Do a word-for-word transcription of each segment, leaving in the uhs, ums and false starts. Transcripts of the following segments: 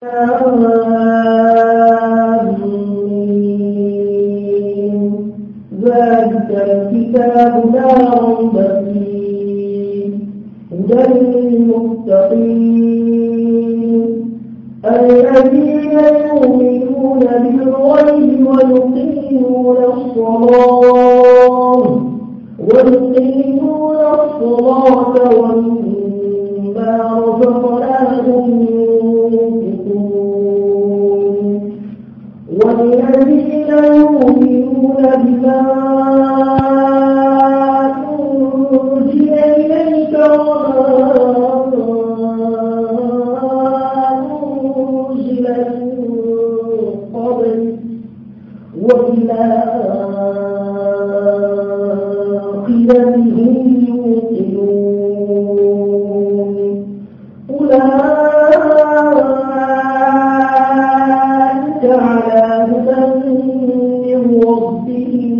ذلك الكتاب لا ريب فيه هدى للمتقين الذين يؤمنون بالغيب ويقيمون الصلاة ويقيمون الصلاة ومما رزقناهم ينفقون والذين يؤمنون بما أنزل إليك وبالآخرة هم يوقنون أولئك على هدى من ربهم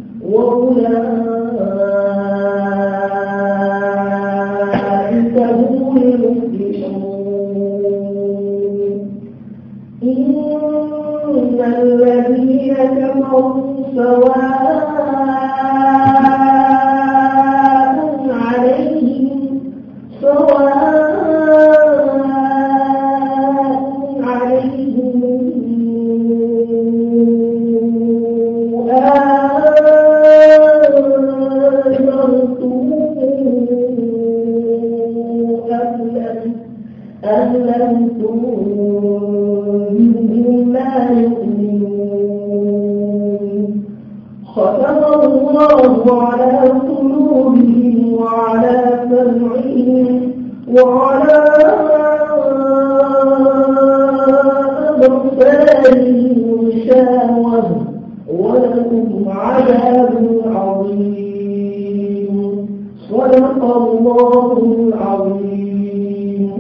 وأولئك هم المفلحون إن الذين كفروا سواء عليهم سواء عليهم أم لم تنذرهم لا يؤمنون ختم الله على قلوبهم وعلى سمعهم وعلى أبصارهم غشاوة ولهم عذاب عظيم صدق الله العظيم.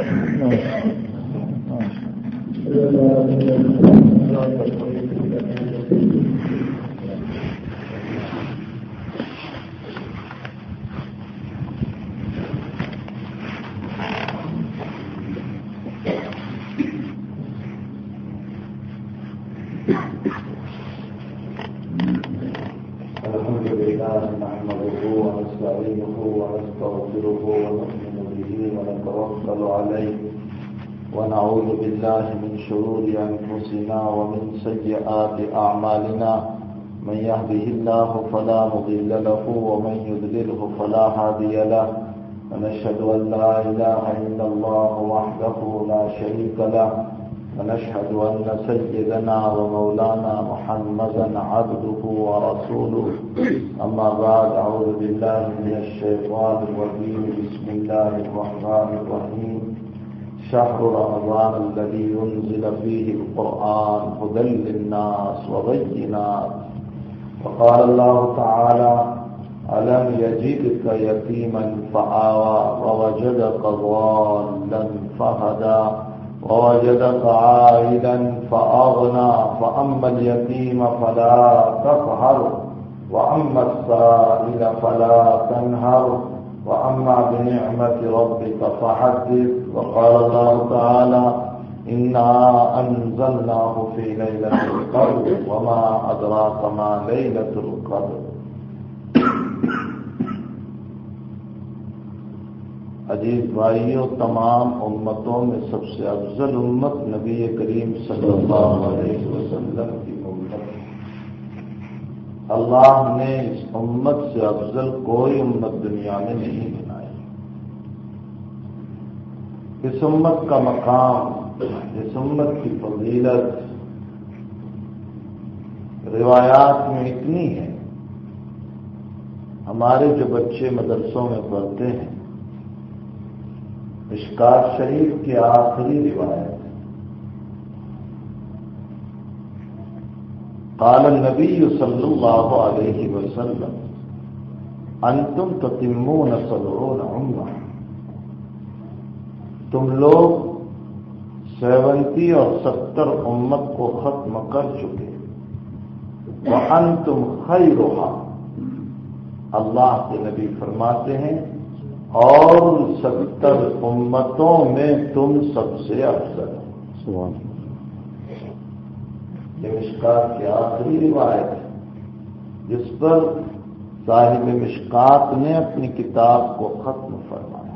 الحمد لله نحمده ونستعينه ونستغفره ونؤمن به ونتوكل عليه ونعوذ بالله من شرور أنفسنا ومن سيئات أعمالنا من يهده الله فلا مضل له ومن يضلله فلا هادي له ونشهد أن لا إله إلا الله وحده لا شريك له ونشهد أن سيدنا ومولانا محمدا عبده ورسوله أما بعد أعوذ بالله من الشيطان الرجيم بسم الله الرحمن الرحيم شهر رمضان الذي ينزل فيه القرآن هدى للناس وبينات وقال الله تعالى ألم يجدك يتيما فآوى ووجدك ضالا فهدى ووجدك عائلا فأغنى فأما اليتيم فلا تقهر وأما السائل فلا تنهر وأما بنعمة ربك فحدث وقال الله تعالى إنا أنزلناه في ليلة القدر وما أدراك ما ليلة القدر. عزیز بھائیوں، تمام امتوں میں سب سے افضل امت نبی کریم صلی اللہ علیہ وسلم کی امت. اللہ نے اس امت سے افضل کوئی امت دنیا میں نہیں بنائی. اس امت کا مقام، اس امت کی فضیلت روایات میں اتنی ہے. ہمارے جو بچے مدرسوں میں پڑھتے ہیں، مشکات شریف کی آخری روایت قال النبی صلی اللہ علیہ وسلم انتم تتمون سبعون امہ، تم لوگ سیونتی اور ستر امت کو ختم کر چکے. وانتم خیرھا، اللہ کے نبی فرماتے ہیں اور ستر امتوں میں تم سب سے افضل. یہ مشکات کی آخری روایت ہے جس پر صاحب مشکات نے اپنی کتاب کو ختم فرمایا.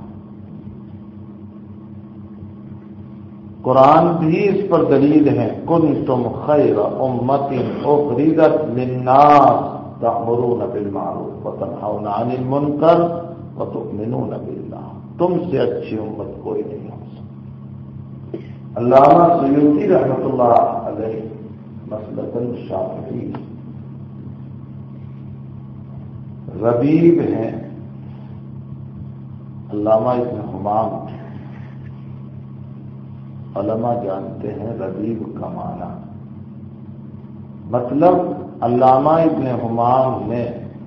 قرآن بھی اس پر دلیل ہے. کنتم خیر امت اخرجت للناس تأمرون بالمعروف وتنہون عن المنکر وتؤمنون باللہ. تم سے اچھی امت کوئی نہیں ہو سکتی. علامہ سیوطی رحمۃ اللہ علیہ مسلک شافعی ربیب ہیں. علامہ ابن حمام علماء جانتے ہیں ربیب کا معنی. مطلب علامہ ابن حمام نے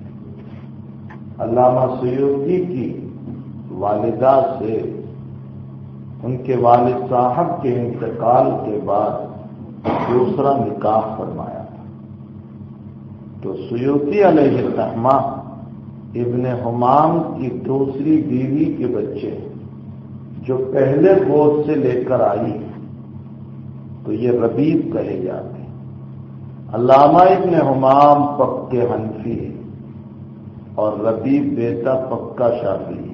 علامہ سیوطی کی والدہ سے ان کے والد صاحب کے انتقال کے بعد دوسرا نکاح فرمایا تھا. تو سیوطی علیہ الرحمہ ابن حمام کی دوسری بیوی کے بچے جو پہلے گود سے لے کر آئی تو یہ ربیب کہے جاتے ہیں. علامہ ابن حمام پکے حنفی اور ربیب بیٹا پکا شافعی.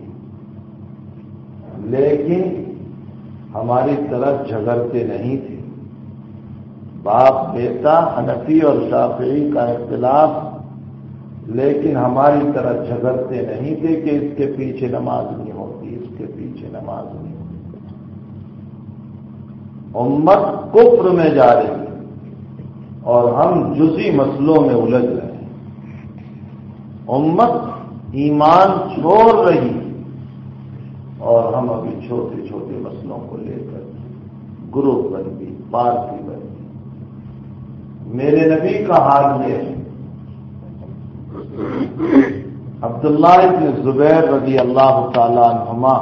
لیکن ہماری طرف جھگڑتے نہیں تھے. باپ بیٹا حنفی اور شافعی کا اختلاف، لیکن ہماری طرح جھگڑتے نہیں تھے کہ اس کے پیچھے نماز نہیں ہوتی، اس کے پیچھے نماز نہیں ہوتی. امت کفر میں جا رہی ہے اور ہم جزئی مسئلوں میں الجھ رہے ہیں. امت ایمان چھوڑ رہی اور ہم ابھی چھوٹے چھوٹے مسئلوں کو لے کر گروپ بن گئی، پارٹی بن گئی. میرے نبی کا حال یہ ہے. عبداللہ ابن زبیر رضی اللہ تعالیٰ عنہما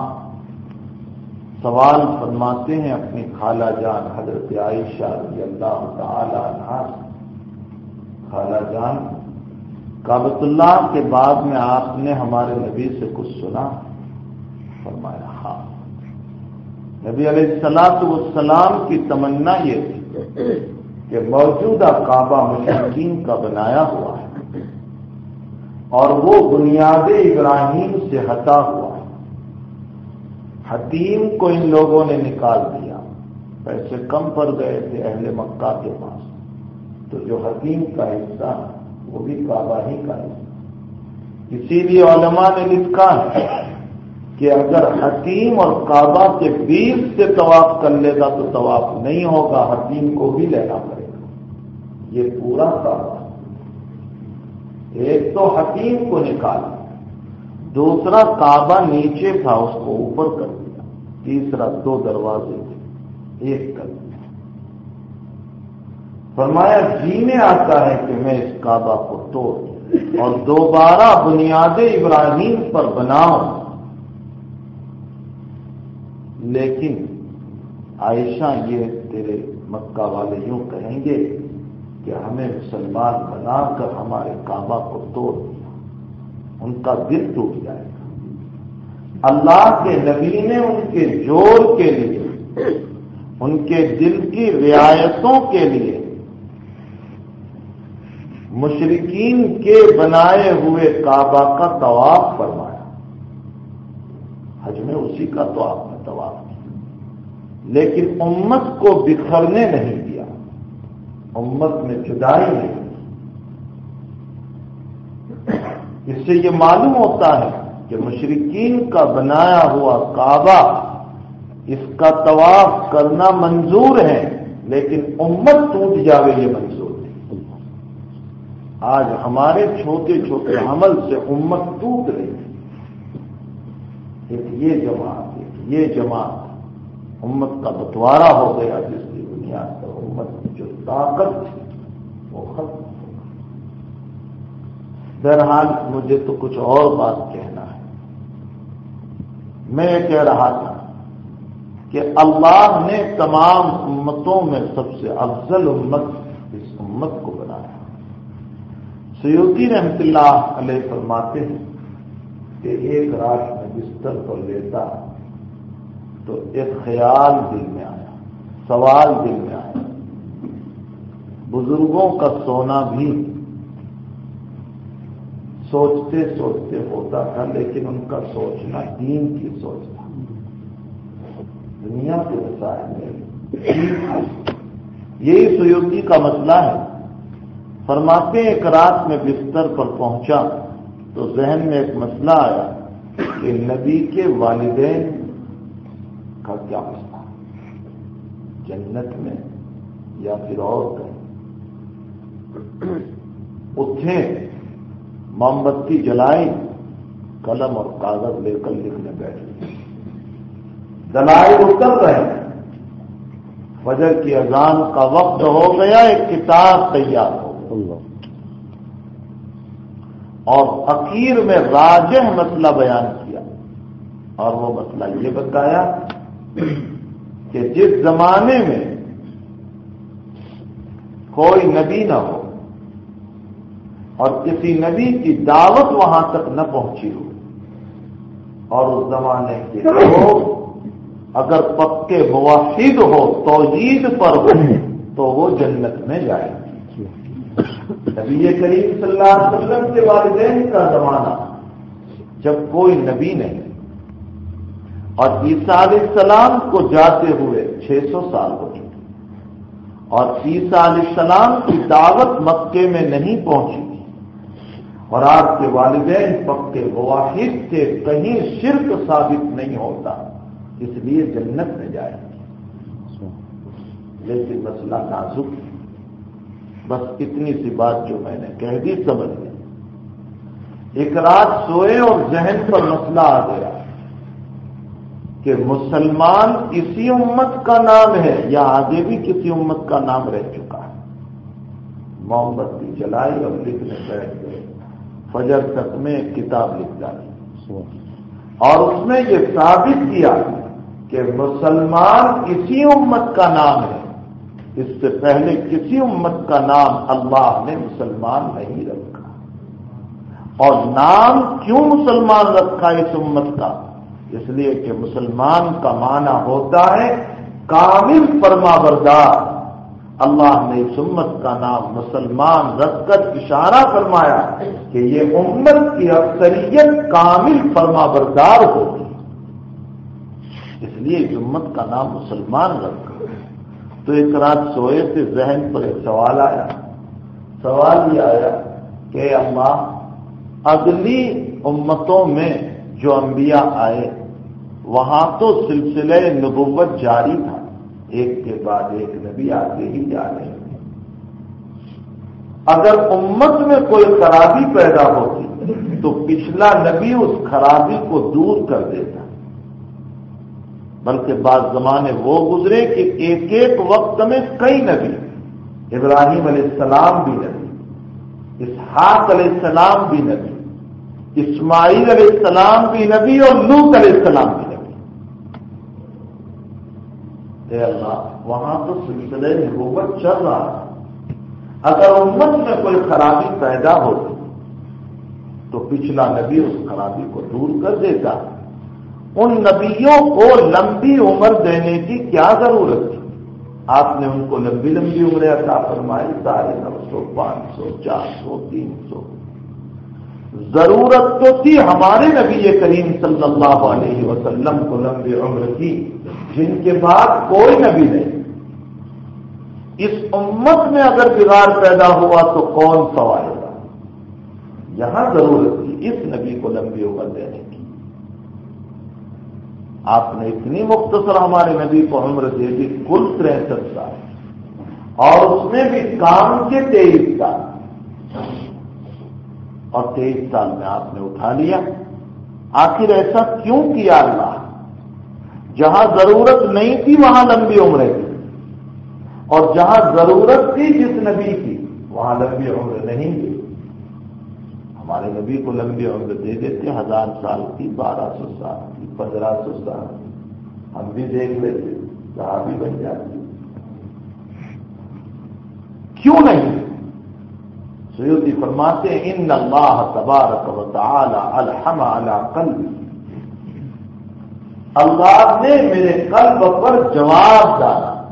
سوال فرماتے ہیں اپنی خالہ جان حضرت عائشہ رضی اللہ تعالیٰ عنہا. خالہ جان، کعبۃ اللہ کے بعد میں آپ نے ہمارے نبی سے کچھ سنا؟ فرمایا ہاں. نبی علیہ الصلوۃ والسلام کی تمنا یہ تھی کہ موجودہ کعبہ مشرکین کا بنایا ہوا ہے اور وہ بنیاد ابراہیم سے ہٹا ہوا ہے. حتیم کو ان لوگوں نے نکال دیا، پیسے کم پڑ گئے تھے اہل مکہ کے پاس، تو جو حتیم کا حصہ وہ بھی کعبہ ہی کا حصہ. اسی لیے علماء نے لکھا ہے کہ اگر حتیم اور کعبہ کے بیچ سے طواف کر لے گا تو طواف نہیں ہوگا، حتیم کو بھی لینا پڑے گا. یہ پورا کعبہ، ایک تو حتیم کو نکالا، دوسرا کعبہ نیچے تھا اس کو اوپر کر دیا، تیسرا دو دروازے تھے ایک کر دیا. فرمایا جی میں آتا ہے کہ میں اس کعبہ کو توڑ اور دوبارہ بنیاد ابراہیم پر بناؤں. لیکن عائشہ یہ تیرے مکہ والے یوں کہیں گے کہ ہمیں مسلمان بنا کر ہمارے کعبہ کو توڑ دیا، ان کا دل ٹوٹ جائے گا. اللہ کے نبی نے ان کے جوڑ کے لیے، ان کے دل کی رعایتوں کے لیے مشرکین کے بنائے ہوئے کعبہ کا طواف فرمایا. حج میں اسی کا تو آپ نے طواف کیا، لیکن امت کو بکھرنے نہیں دیا، امت میں جدائی نہیں. اس سے یہ معلوم ہوتا ہے کہ مشرکین کا بنایا ہوا کعبہ، اس کا طواف کرنا منظور ہے، لیکن امت ٹوٹ جاوے یہ منظور نہیں. آج ہمارے چھوٹے چھوٹے عمل سے امت ٹوٹ رہی ہے. ایک یہ جماعت، ایک یہ جماعت، امت کا بٹوارا ہو گیا جس کی بنیاد پر امت کی جو طاقت تھی وہ ختم ہو گئی. بہرحال مجھے تو کچھ اور بات کہنا ہے. میں یہ کہہ رہا تھا کہ اللہ نے تمام امتوں میں سب سے افضل امت اس امت کو بنایا. سیوطی رحمۃ اللہ علیہ فرماتے ہیں کہ ایک رات میں بستر پر لیتا تو ایک خیال دل میں آیا. سوال دل میں آیا، بزرگوں کا سونا بھی سوچتے سوچتے ہوتا تھا، لیکن ان کا سوچنا دین کی سوچ تھا، دنیا کے مسائل میں۔ یہی سیوطی کا مسئلہ ہے۔ فرماتے ایک رات میں بستر پر پہنچا تو ذہن میں ایک مسئلہ آیا کہ نبی کے والدین کا کیا مسئلہ ہے، جنت میں یا پھر اور کہیں؟ اٹھے، موم بتی جلائی، قلم اور کاغذ لے کر لکھنے بیٹھے، دلائل اتر رہے ہیں، فجر کی اذان کا وقت ہو گیا، ایک کتاب تیار ہو گئی اور اخیر میں راجح مسئلہ بیان کیا، اور وہ مسئلہ یہ بتایا کہ جس زمانے میں کوئی نبی نہ ہو اور کسی نبی کی دعوت وہاں تک نہ پہنچی ہو، اور اس زمانے کے لوگ اگر پکے موحد ہو، توحید پر ہو، تو وہ جنت میں جائیں گے۔ نبی کریم صلی اللہ علیہ وسلم کے والدین کا زمانہ جب کوئی نبی نہیں، اور عیسیٰ علیہ السلام کو جاتے ہوئے چھ سو سال ہو چکے، اور عیسیٰ علیہ السلام کی دعوت مکے میں نہیں پہنچی، اور آپ کے والدین پکے موحد تھے، کہیں شرک ثابت نہیں ہوتا، اس لیے جنت میں جائیں گے۔ لیکن مسئلہ نازک ہے، بس اتنی سی بات جو میں نے کہہ دی سمجھ لیں۔ ایک رات سوئے اور ذہن پر مسئلہ آ گیا کہ مسلمان اسی امت کا نام ہے یا آگے بھی کسی امت کا نام رہ چکا ہے۔ موم بتی جلائی اور لکھنے بیٹھ گئے، فجر تک میں ایک کتاب لکھ ڈالی، اور اس میں یہ ثابت کیا کہ مسلمان اسی امت کا نام ہے، اس سے پہلے کسی امت کا نام اللہ نے مسلمان نہیں رکھا۔ اور نام کیوں مسلمان رکھا اس امت کا؟ اس لیے کہ مسلمان کا معنی ہوتا ہے کامل فرمانبردار۔ اللہ نے اس امت کا نام مسلمان رکھ کر اشارہ فرمایا کہ یہ امت کی اکثریت کامل فرمانبردار ہوگی، اس لیے اس امت کا نام مسلمان رکھا۔ تو ایک رات سوئے تھے، ذہن پر ایک سوال آیا، سوال یہ آیا کہ اللہ اگلی امتوں میں جو انبیاء آئے وہاں تو سلسلہ نبوت جاری تھا، ایک کے بعد ایک نبی آتے ہی جا رہے ہیں۔ اگر امت میں کوئی خرابی پیدا ہوتی تو پچھلا نبی اس خرابی کو دور کر دیتا، بلکہ بعض زمانے وہ گزرے کہ ایک ایک وقت میں کئی نبی، ابراہیم علیہ السلام بھی نبی، اسحاق علیہ السلام بھی نبی، اسماعیل علیہ السلام بھی نبی، اور لوط علیہ السلام بھی نبی۔ اے اللہ، وہاں تو سلسلہ نبوت چل رہا ہے، اگر امت میں کوئی خرابی پیدا ہوتی تو پچھلا نبی اس خرابی کو دور کر دیتا۔ ان نبیوں کو لمبی عمر دینے کی کیا ضرورت تھی؟ آپ نے ان کو لمبی لمبی عمریں عطا فرمائی، ساڑھے نو سو، پانچ سو، چار سو، تین سو۔ ضرورت تو تھی ہمارے نبی کریم صلی اللہ علیہ وسلم کو لمبی عمر کی، جن کے بعد کوئی نبی نہیں۔ اس امت میں اگر بگاڑ پیدا ہوا تو کون سنوارے گا؟ یہاں ضرورت تھی اس نبی کو لمبی عمر دینے کی۔ آپ نے اتنی مختصر ہمارے نبی کو عمر دے دی، کل تریسٹھ سال، اور اس میں بھی کام کے تیئیس سال، اور تیئیس سال میں آپ نے اٹھا لیا۔ آخر ایسا کیوں کیا اللہ؟ جہاں ضرورت نہیں تھی وہاں لمبی عمریں تھی، اور جہاں ضرورت تھی جس نبی کی وہاں لمبی عمر نہیں تھی۔ ہمارے نبی کو لمبی عمر دے دیتے، ہزار سال کی، بارہ سو سال کی، پندرہ سو سال کی، ہم بھی دیکھ لیتے، صحابی بن جاتے۔ کیوں نہیں؟ سیوطی فرماتے ہیں ان اللہ تبارک و تعالی الحم علی قلبی، اللہ نے میرے قلب پر جواب ڈالا،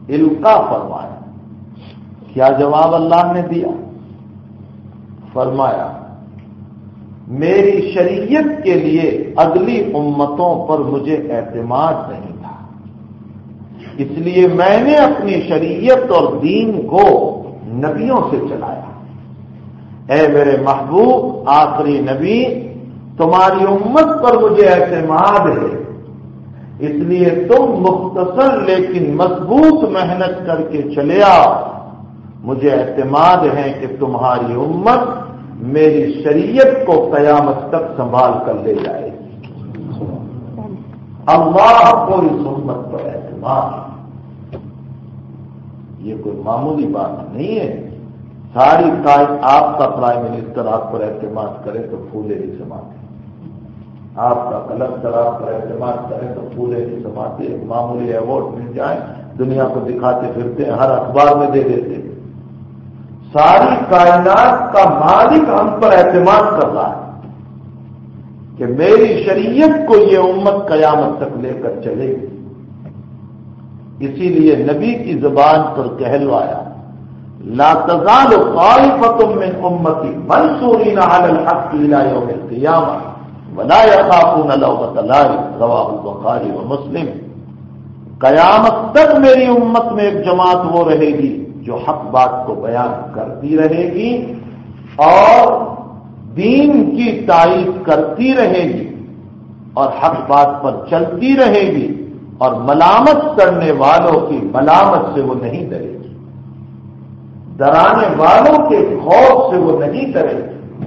القا فرمایا. کیا جواب اللہ نے دیا؟ فرمایا میری شریعت کے لیے اگلی امتوں پر مجھے اعتماد نہیں تھا، اس لیے میں نے اپنی شریعت اور دین کو نبیوں سے چلایا. اے میرے محبوب آخری نبی، تمہاری امت پر مجھے اعتماد ہے، اس لیے تم مختصر لیکن مضبوط محنت کر کے چلے آؤ. مجھے اعتماد ہے کہ تمہاری امت میری شریعت کو قیامت تک سنبھال کر لے جائے گی. اللہ کو اس امت پر اعتماد، یہ کوئی معمولی بات نہیں ہے. ساری قائد آپ کا پرائم منسٹر آپ پر اعتماد کرے تو پھولے نہیں سماتے، آپ کا کلکٹر آپ پر اعتماد کرے تو پھولے نہیں سماتے. معمولی ایوارڈ مل جائے دنیا کو دکھاتے پھرتے ہیں، ہر اخبار میں دے دیتے ہیں. ساری کائنات کا مالک ہم پر اعتماد کر رہا ہے کہ میری شریعت کو یہ امت قیامت تک لے کر چلے گی. اسی لیے نبی کی زبان پر کہلوایا لا تزال طائفة من امتی منصورین علی الحق الى یوم القیامہ ولا یخافون لومۃ لائم، رواہ البخاری و مسلم. قیامت تک میری امت میں ایک جماعت وہ رہے گی جو حق بات کو بیان کرتی رہے گی اور دین کی تائید کرتی رہے گی اور حق بات پر چلتی رہے گی اور ملامت کرنے والوں کی ملامت سے وہ نہیں ڈرے گی، ڈرانے والوں کے خوف سے وہ نہیں ڈرے گی.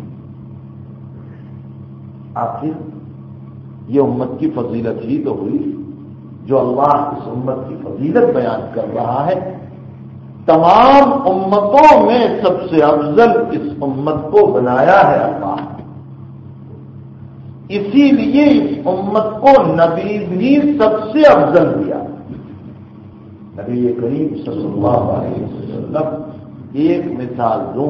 آخر یہ امت کی فضیلت ہی تو ہوئی جو اللہ اس امت کی فضیلت بیان کر رہا ہے. تمام امتوں میں سب سے افضل اس امت کو بنایا ہے اللہ، اسی لیے اس امت کو نبی بھی سب سے افضل دیا. نبی کریم صلی اللہ علیہ وسلم ایک مثال دوں.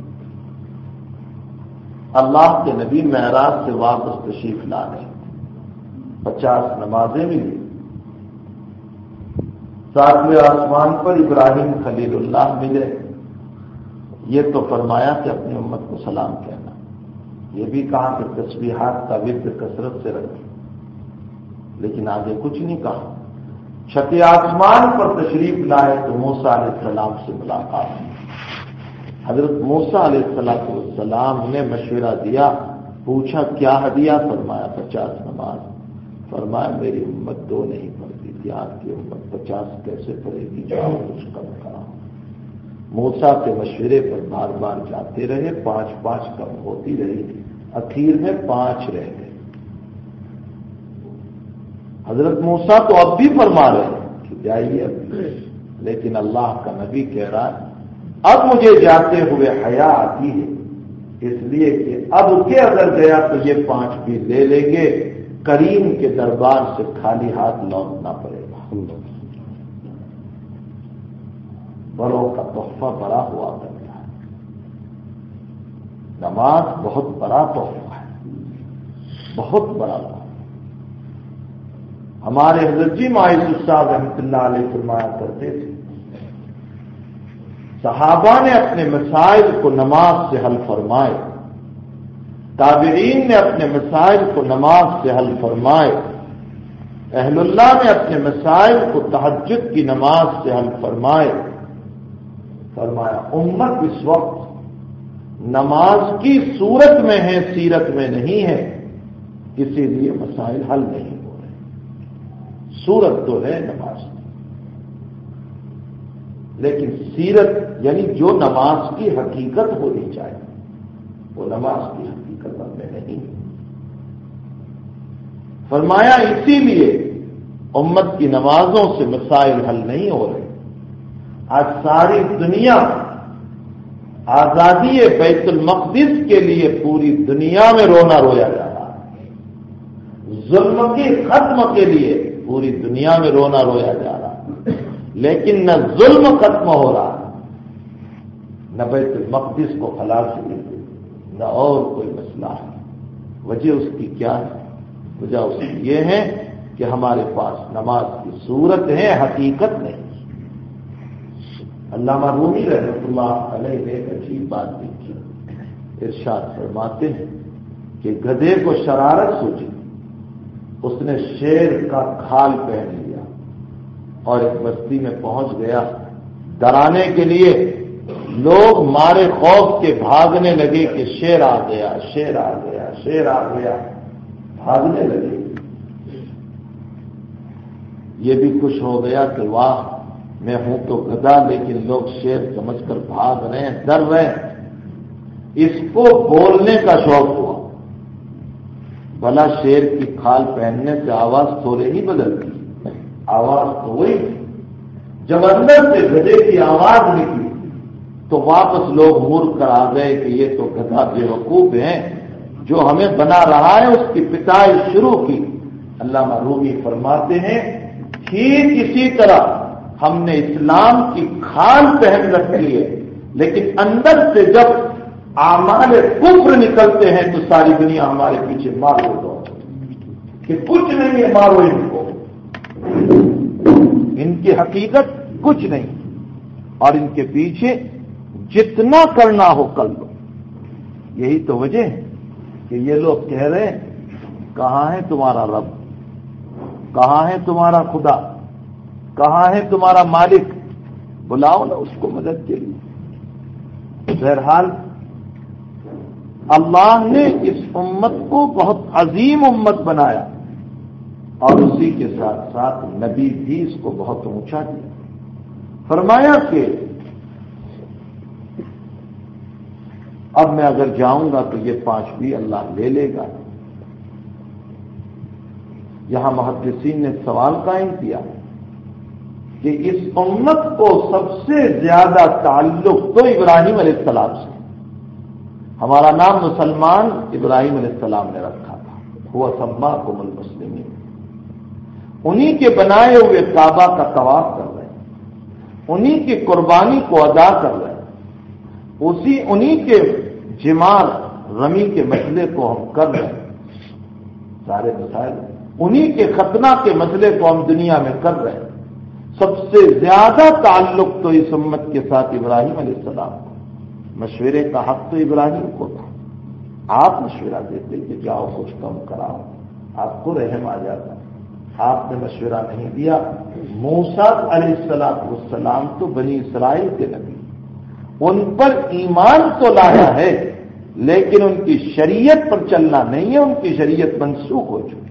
اللہ کے نبی معراج سے واپس تشریف لا گئے، پچاس نمازیں ملی. ساتویں آسمان پر ابراہیم خلیل اللہ ملے. یہ تو فرمایا کہ اپنی امت کو سلام کہنا، یہ بھی کہا کہ تسبیحات کا ورد کثرت سے رکھیں، لیکن آگے کچھ نہیں کہا. چھٹے آسمان پر تشریف لائے تو موسیٰ علیہ السلام سے ملاقات ہوئی. حضرت موسیٰ علیہ السلام نے مشورہ دیا، پوچھا کیا ہدیہ؟ فرمایا پچاس نماز. فرمایا میری امت دو نہیں پڑتی تھی، آپ کی امت پچاس کیسے پڑے گی؟ جاؤ کچھ کم کراؤ. موسیٰ کے مشورے پر بار بار جاتے رہے، پانچ پانچ کم ہوتی رہی، اخیر میں پانچ رہ گئے. حضرت موسیٰ تو اب بھی فرما رہے ہیں کہ جائیے اب بھی، لیکن اللہ کا نبی کہہ رہا ہے اب مجھے جاتے ہوئے حیا آتی ہے، اس لیے کہ اب کے اگر گیا تو یہ پانچ بھی لے لیں گے، کریم کے دربار سے خالی ہاتھ لوٹنا پڑے گا. بڑوں کا تحفہ بڑا ہوا کرتا ہے، نماز بہت بڑا تحفہ ہے، بہت بڑا تحفہ. ہمارے حضرت جی مایوس صاحب رحمۃ اللہ علیہ فرمایا کرتے تھے صحابہ نے اپنے مسائل کو نماز سے حل فرمائے، تابعین نے اپنے مسائل کو نماز سے حل فرمائے، اہل اللہ نے اپنے مسائل کو تہجد کی نماز سے حل فرمائے. فرمایا امت اس وقت نماز کی صورت میں ہے، سیرت میں نہیں ہے، اسی لیے مسائل حل نہیں ہو رہے. صورت تو ہے نماز کی، لیکن سیرت یعنی جو نماز کی حقیقت ہونی چاہیے وہ نماز کی حقیقت میں نہیں. فرمایا اسی لیے امت کی نمازوں سے مسائل حل نہیں ہو رہے. آج ساری دنیا آزادی بیت المقدس کے لیے پوری دنیا میں رونا رویا جا رہا ہے، ظلم کی ختم کے لیے پوری دنیا میں رونا رویا جا رہا ہے، لیکن نہ ظلم ختم ہو رہا، نہ بیت المقدس کو خلاص ملتی، نہ اور کوئی مسئلہ ہے. وجہ اس کی کیا ہے؟ وجہ اس کی یہ ہے کہ ہمارے پاس نماز کی صورت ہے، حقیقت نہیں. علامہ رومی رحمۃ اللہ علیہ نے ایک عجیب بات لکھی، ارشاد فرماتے ہیں کہ گدھے کو شرارت سوچی، اس نے شیر کا کھال پہن لیا اور ایک بستی میں پہنچ گیا، ڈرانے کے لیے لوگ مارے خوف کے بھاگنے لگے کہ شیر آ گیا، شیر آ گیا، شیر آ گیا، بھاگنے لگے۔ یہ بھی خوش ہو گیا کہ واہ، میں ہوں تو گدھا لیکن لوگ شیر سمجھ کر بھاگ رہے ہیں، ڈر رہے ہیں۔ اس کو بولنے کا شوق ہوا، بھلا شیر کی کھال پہننے سے آواز تھوڑے ہی بدلتی، آواز تو وہی۔ جب اندر سے گدھے کی آواز نکلی تو واپس لوگ مڑ کر آ گئے کہ یہ تو گدھا بے وقوف ہیں، جو ہمیں بنا رہا ہے، اس کی پٹائی شروع کی۔ علامہ رومی فرماتے ہیں ٹھیک اسی طرح ہم نے اسلام کی کھال پہن رکھی ہے، لیکن اندر سے جب اعمال کفر نکلتے ہیں تو ساری دنیا ہمارے پیچھے مارو دو کہ کچھ نہیں ہے، مارو ان کو، ان کی حقیقت کچھ نہیں، اور ان کے پیچھے جتنا کرنا ہو کر لو۔ یہی تو وجہ ہے کہ یہ لوگ کہہ رہے ہیں کہاں ہے تمہارا رب، کہاں ہے تمہارا خدا، کہاں ہے تمہارا مالک، بلاؤ نا اس کو مدد کے لیے۔ بہرحال اللہ نے اس امت کو بہت عظیم امت بنایا اور اسی کے ساتھ ساتھ نبی بھی اس کو بہت اونچا دیا۔ فرمایا کہ اب میں اگر جاؤں گا تو یہ پانچ بھی اللہ لے لے گا۔ یہاں محدثین نے سوال قائم کیا کہ اس امت کو سب سے زیادہ تعلق تو ابراہیم علیہ السلام سے، ہمارا نام مسلمان ابراہیم علیہ السلام نے رکھا تھا، ہوا سماکم المسلمین، انہی کے بنائے ہوئے کعبہ کا طواف کر رہے ہیں، انہی کی قربانی کو ادا کر رہے ہیں، اسی انہی کے جمار رمی کے مسئلے کو ہم کر رہے ہیں، سارے مسائل انہی کے ختنہ کے مسئلے کو ہم دنیا میں کر رہے ہیں۔ سب سے زیادہ تعلق تو اس امت کے ساتھ ابراہیم علیہ السلام کو، مشورے کا حق تو ابراہیم کو تھا۔ آپ مشورہ دیتے کہ جاؤ کچھ کم کراؤ، آپ کو رحم آ جاتا، آپ نے مشورہ نہیں دیا۔ موسیٰ علیہ السلام تو بنی اسرائیل کے نبی، ان پر ایمان تو لایا ہے لیکن ان کی شریعت پر چلنا نہیں ہے، ان کی شریعت منسوخ ہو چکی۔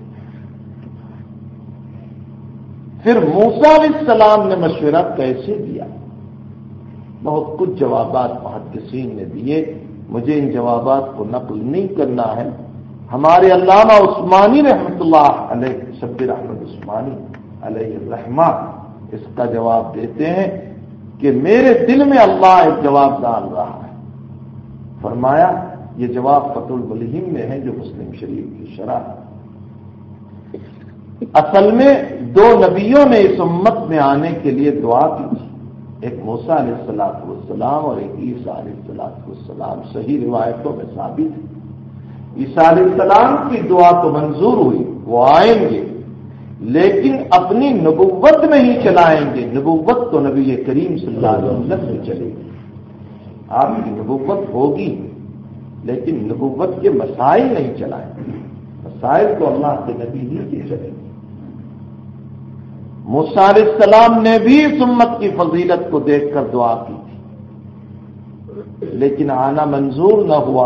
پھر موسیٰ علیہ السلام نے مشورہ کیسے دیا؟ بہت کچھ جوابات محدثین نے دیے، مجھے ان جوابات کو نقل نہیں کرنا ہے۔ ہمارے علامہ عثمانی رحمۃ اللہ علیہ، شبیر احمد عثمانی علیہ الرحمہ، اس کا جواب دیتے ہیں کہ میرے دل میں اللہ ایک جواب ڈال رہا ہے۔ فرمایا یہ جواب فتح الملہم میں ہے جو مسلم شریف کی شرح ہے۔ اصل میں دو نبیوں نے اس امت میں آنے کے لیے دعا کی تھی، ایک موسیٰ علیہ الصلوۃ والسلام اور ایک عیسیٰ علیہ الصلوۃ والسلام، صحیح روایتوں میں ثابت ہے۔ عیسیٰ علیہ السلام کی دعا تو منظور ہوئی، وہ آئیں گے لیکن اپنی نبوت نہیں چلائیں گے، نبوت تو نبی کریم صلی اللہ علیہ وسلم سے چلے گی۔ آپ کی نبوت ہوگی لیکن نبوت کے مسائل نہیں چلائیں گے، مسائل تو اللہ کے نبی ہی کے چلیں گے۔ موسیٰ علیہ السلام نے بھی اس امت کی فضیلت کو دیکھ کر دعا کی تھی لیکن آنا منظور نہ ہوا۔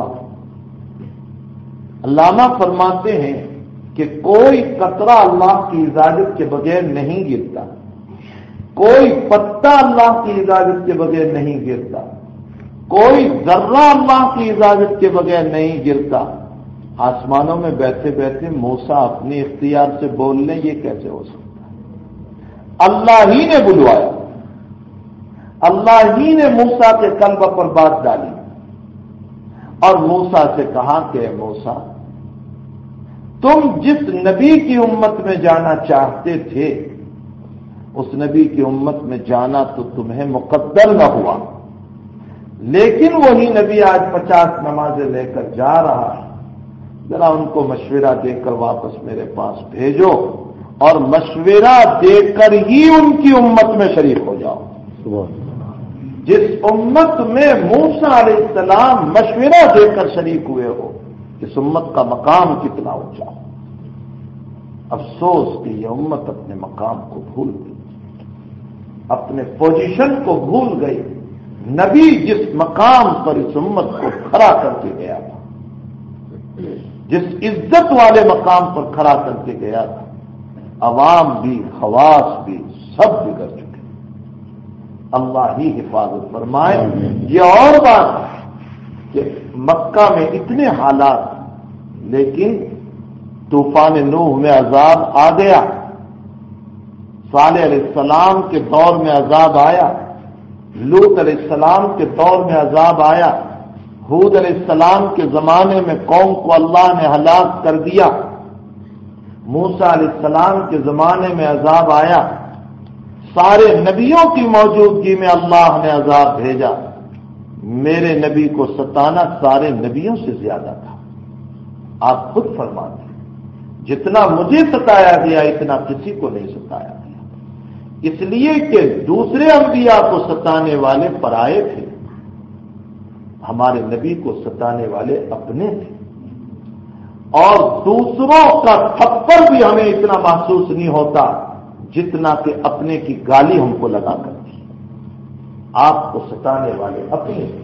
علامہ فرماتے ہیں کہ کوئی قطرہ اللہ کی اجازت کے بغیر نہیں گرتا، کوئی پتا اللہ کی اجازت کے بغیر نہیں گرتا، کوئی ذرہ اللہ کی اجازت کے بغیر نہیں گرتا۔ آسمانوں میں بیٹھے بیٹھے موسیٰ اپنے اختیار سے بول لیں، یہ کیسے ہو سکتا؟ اللہ ہی نے بلوایا، اللہ ہی نے موسیٰ کے قلب پر بات ڈالی اور موسیٰ سے کہا کہ موسیٰ تم جس نبی کی امت میں جانا چاہتے تھے اس نبی کی امت میں جانا تو تمہیں مقدر نہ ہوا، لیکن وہی نبی آج پچاس نمازیں لے کر جا رہا ہے، ذرا ان کو مشورہ دے کر واپس میرے پاس بھیجو اور مشورہ دے کر ہی ان کی امت میں شریک ہو جاؤ۔ جس امت میں موسیٰ علیہ السلام مشورہ دے کر شریک ہوئے ہو، اس امت کا مقام کتنا اونچا ہو۔ افسوس کہ یہ امت اپنے مقام کو بھول گئی، اپنے پوزیشن کو بھول گئی۔ نبی جس مقام پر اس امت کو کھڑا کر کے گیا تھا، جس عزت والے مقام پر کھڑا کر کے گیا تھا، عوام بھی خواص بھی سب بگڑ چکے۔ اللہ ہی حفاظت فرمائے۔ یہ اور بات ہے کہ مکہ میں اتنے حالات، لیکن طوفان نوح میں عذاب آ گیا، صالح علیہ السلام کے دور میں عذاب آیا، لوط علیہ السلام کے دور میں عذاب آیا، ہود علیہ السلام کے زمانے میں قوم کو اللہ نے ہلاک کر دیا، موسیٰ علیہ السلام کے زمانے میں عذاب آیا، سارے نبیوں کی موجودگی میں اللہ نے عذاب بھیجا۔ میرے نبی کو ستانا سارے نبیوں سے زیادہ تھا۔ آپ خود فرماتے ہیں جتنا مجھے ستایا گیا اتنا کسی کو نہیں ستایا گیا، اس لیے کہ دوسرے انبیاء کو ستانے والے پرائے تھے، ہمارے نبی کو ستانے والے اپنے تھے، اور دوسروں کا تھپڑ بھی ہمیں اتنا محسوس نہیں ہوتا جتنا کہ اپنے کی گالی ہم کو لگا کر دی۔ آپ کو ستانے والے اپنے تھے،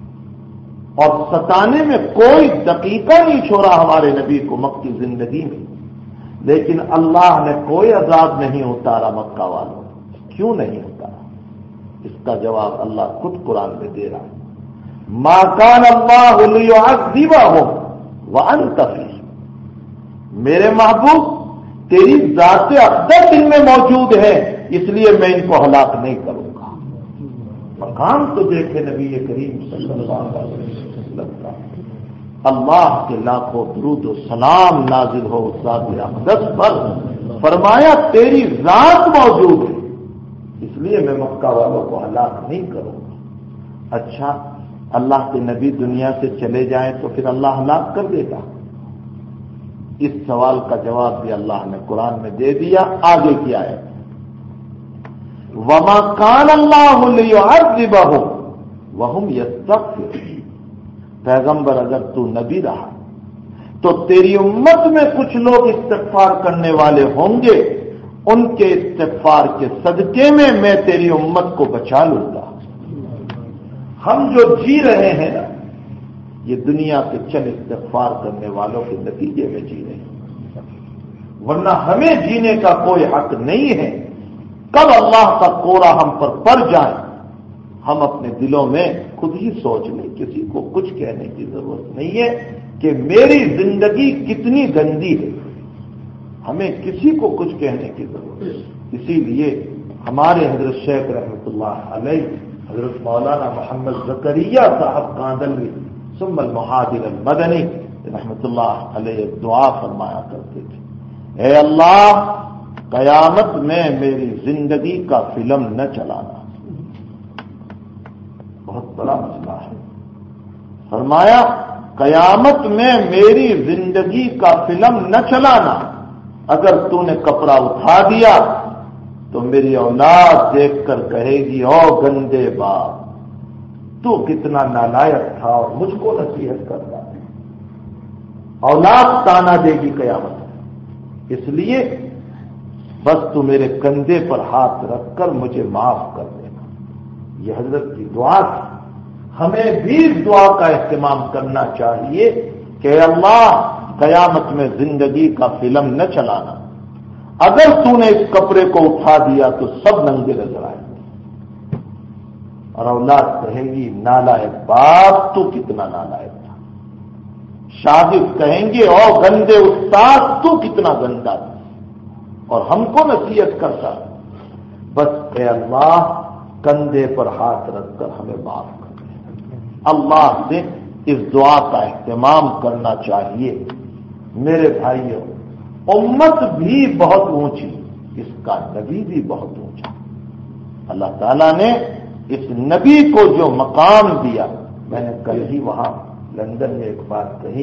اور ستانے میں کوئی دقیقہ نہیں چھوڑا ہمارے نبی کو مکی زندگی میں، لیکن اللہ نے کوئی عذاب نہیں اتارا مکہ والوں۔ کیوں نہیں اتارا؟ اس کا جواب اللہ خود قرآن میں دے رہا ہے۔ ما کان اللہ لیعذبہم وانت فیہم، میرے محبوب تیری ذات اقدس ان میں موجود ہے، اس لیے میں ان کو ہلاک نہیں کروں گا۔ مقام تو دیکھے نبی کریم صلی اللہ علیہ وسلم کا، اللہ کے لاکھوں درود و سلام نازل ہو اس ذات اقدس پر، فرمایا تیری ذات موجود ہے اس لیے میں مکہ والوں کو ہلاک نہیں کروں گا۔ اچھا، اللہ کے نبی دنیا سے چلے جائیں تو پھر اللہ ہلاک کر دے گا؟ اس سوال کا جواب بھی اللہ نے قرآن میں دے دیا۔ آگے کیا ہے؟ وَمَا كَانَ اللَّهُ لِيُعَذِّبَهُمْ وَهُمْ يَسْتَغْفِرُونَ، پیغمبر اگر تو نبی رہا تو تیری امت میں کچھ لوگ استغفار کرنے والے ہوں گے، ان کے استغفار کے صدقے میں میں تیری امت کو بچا لوں گا۔ ہم جو جی رہے ہیں نا، یہ دنیا کے چند استغفار کرنے والوں کے نتیجے میں جی رہے ہیں، ورنہ ہمیں جینے کا کوئی حق نہیں ہے۔ کب اللہ کا کوڑا ہم پر پڑ جائے، ہم اپنے دلوں میں خود ہی سوچ لیں، کسی کو کچھ کہنے کی ضرورت نہیں ہے کہ میری زندگی کتنی گندی ہے، ہمیں کسی کو کچھ کہنے کی ضرورت ہے۔ اسی لیے ہمارے حضرت شیخ رحمۃ اللہ علیہ، حضرت مولانا محمد زکریا صاحب کاندلوی ثم المہاجر المدنی رحمۃ اللہ علیہ دعا فرمایا کرتے تھے، اے اللہ قیامت میں میری زندگی کا فلم نہ چلانا۔ بہت بڑا مسئلہ ہے۔ فرمایا قیامت میں میری زندگی کا فلم نہ چلانا، اگر تو نے کپڑا اٹھا دیا تو میری اولاد دیکھ کر کہے گی او گندے باپ، تو کتنا نالائق تھا اور مجھ کو نصیحت کرتا ہے۔ اولاد تانا دے گی قیامت میں، اس لیے بس تو میرے کندھے پر ہاتھ رکھ کر مجھے معاف کر دینا۔ یہ حضرت کی دعا تھی۔ ہمیں بھی اس دعا کا اہتمام کرنا چاہیے کہ اللہ قیامت میں زندگی کا فلم نہ چلانا، اگر تو نے اس کپڑے کو اٹھا دیا تو سب ننگے نظر آئیں گے، اور اولاد کہیں گی نالائق باپ تو کتنا نالائق تھا، شاگرد کہیں گے او گندے استاد تو کتنا گندا تھا اور ہم کو نصیحت کرتا۔ بس اے اللہ کندھے پر ہاتھ رکھ کر ہمیں معاف کر دے۔ اللہ سے اس دعا کا اہتمام کرنا چاہیے۔ میرے بھائیوں، امت بھی بہت اونچی، اس کا نبی بھی بہت اونچا۔ اللہ تعالیٰ نے اس نبی کو جو مقام دیا، میں نے کل ہی وہاں لندن میں ایک بات کہی،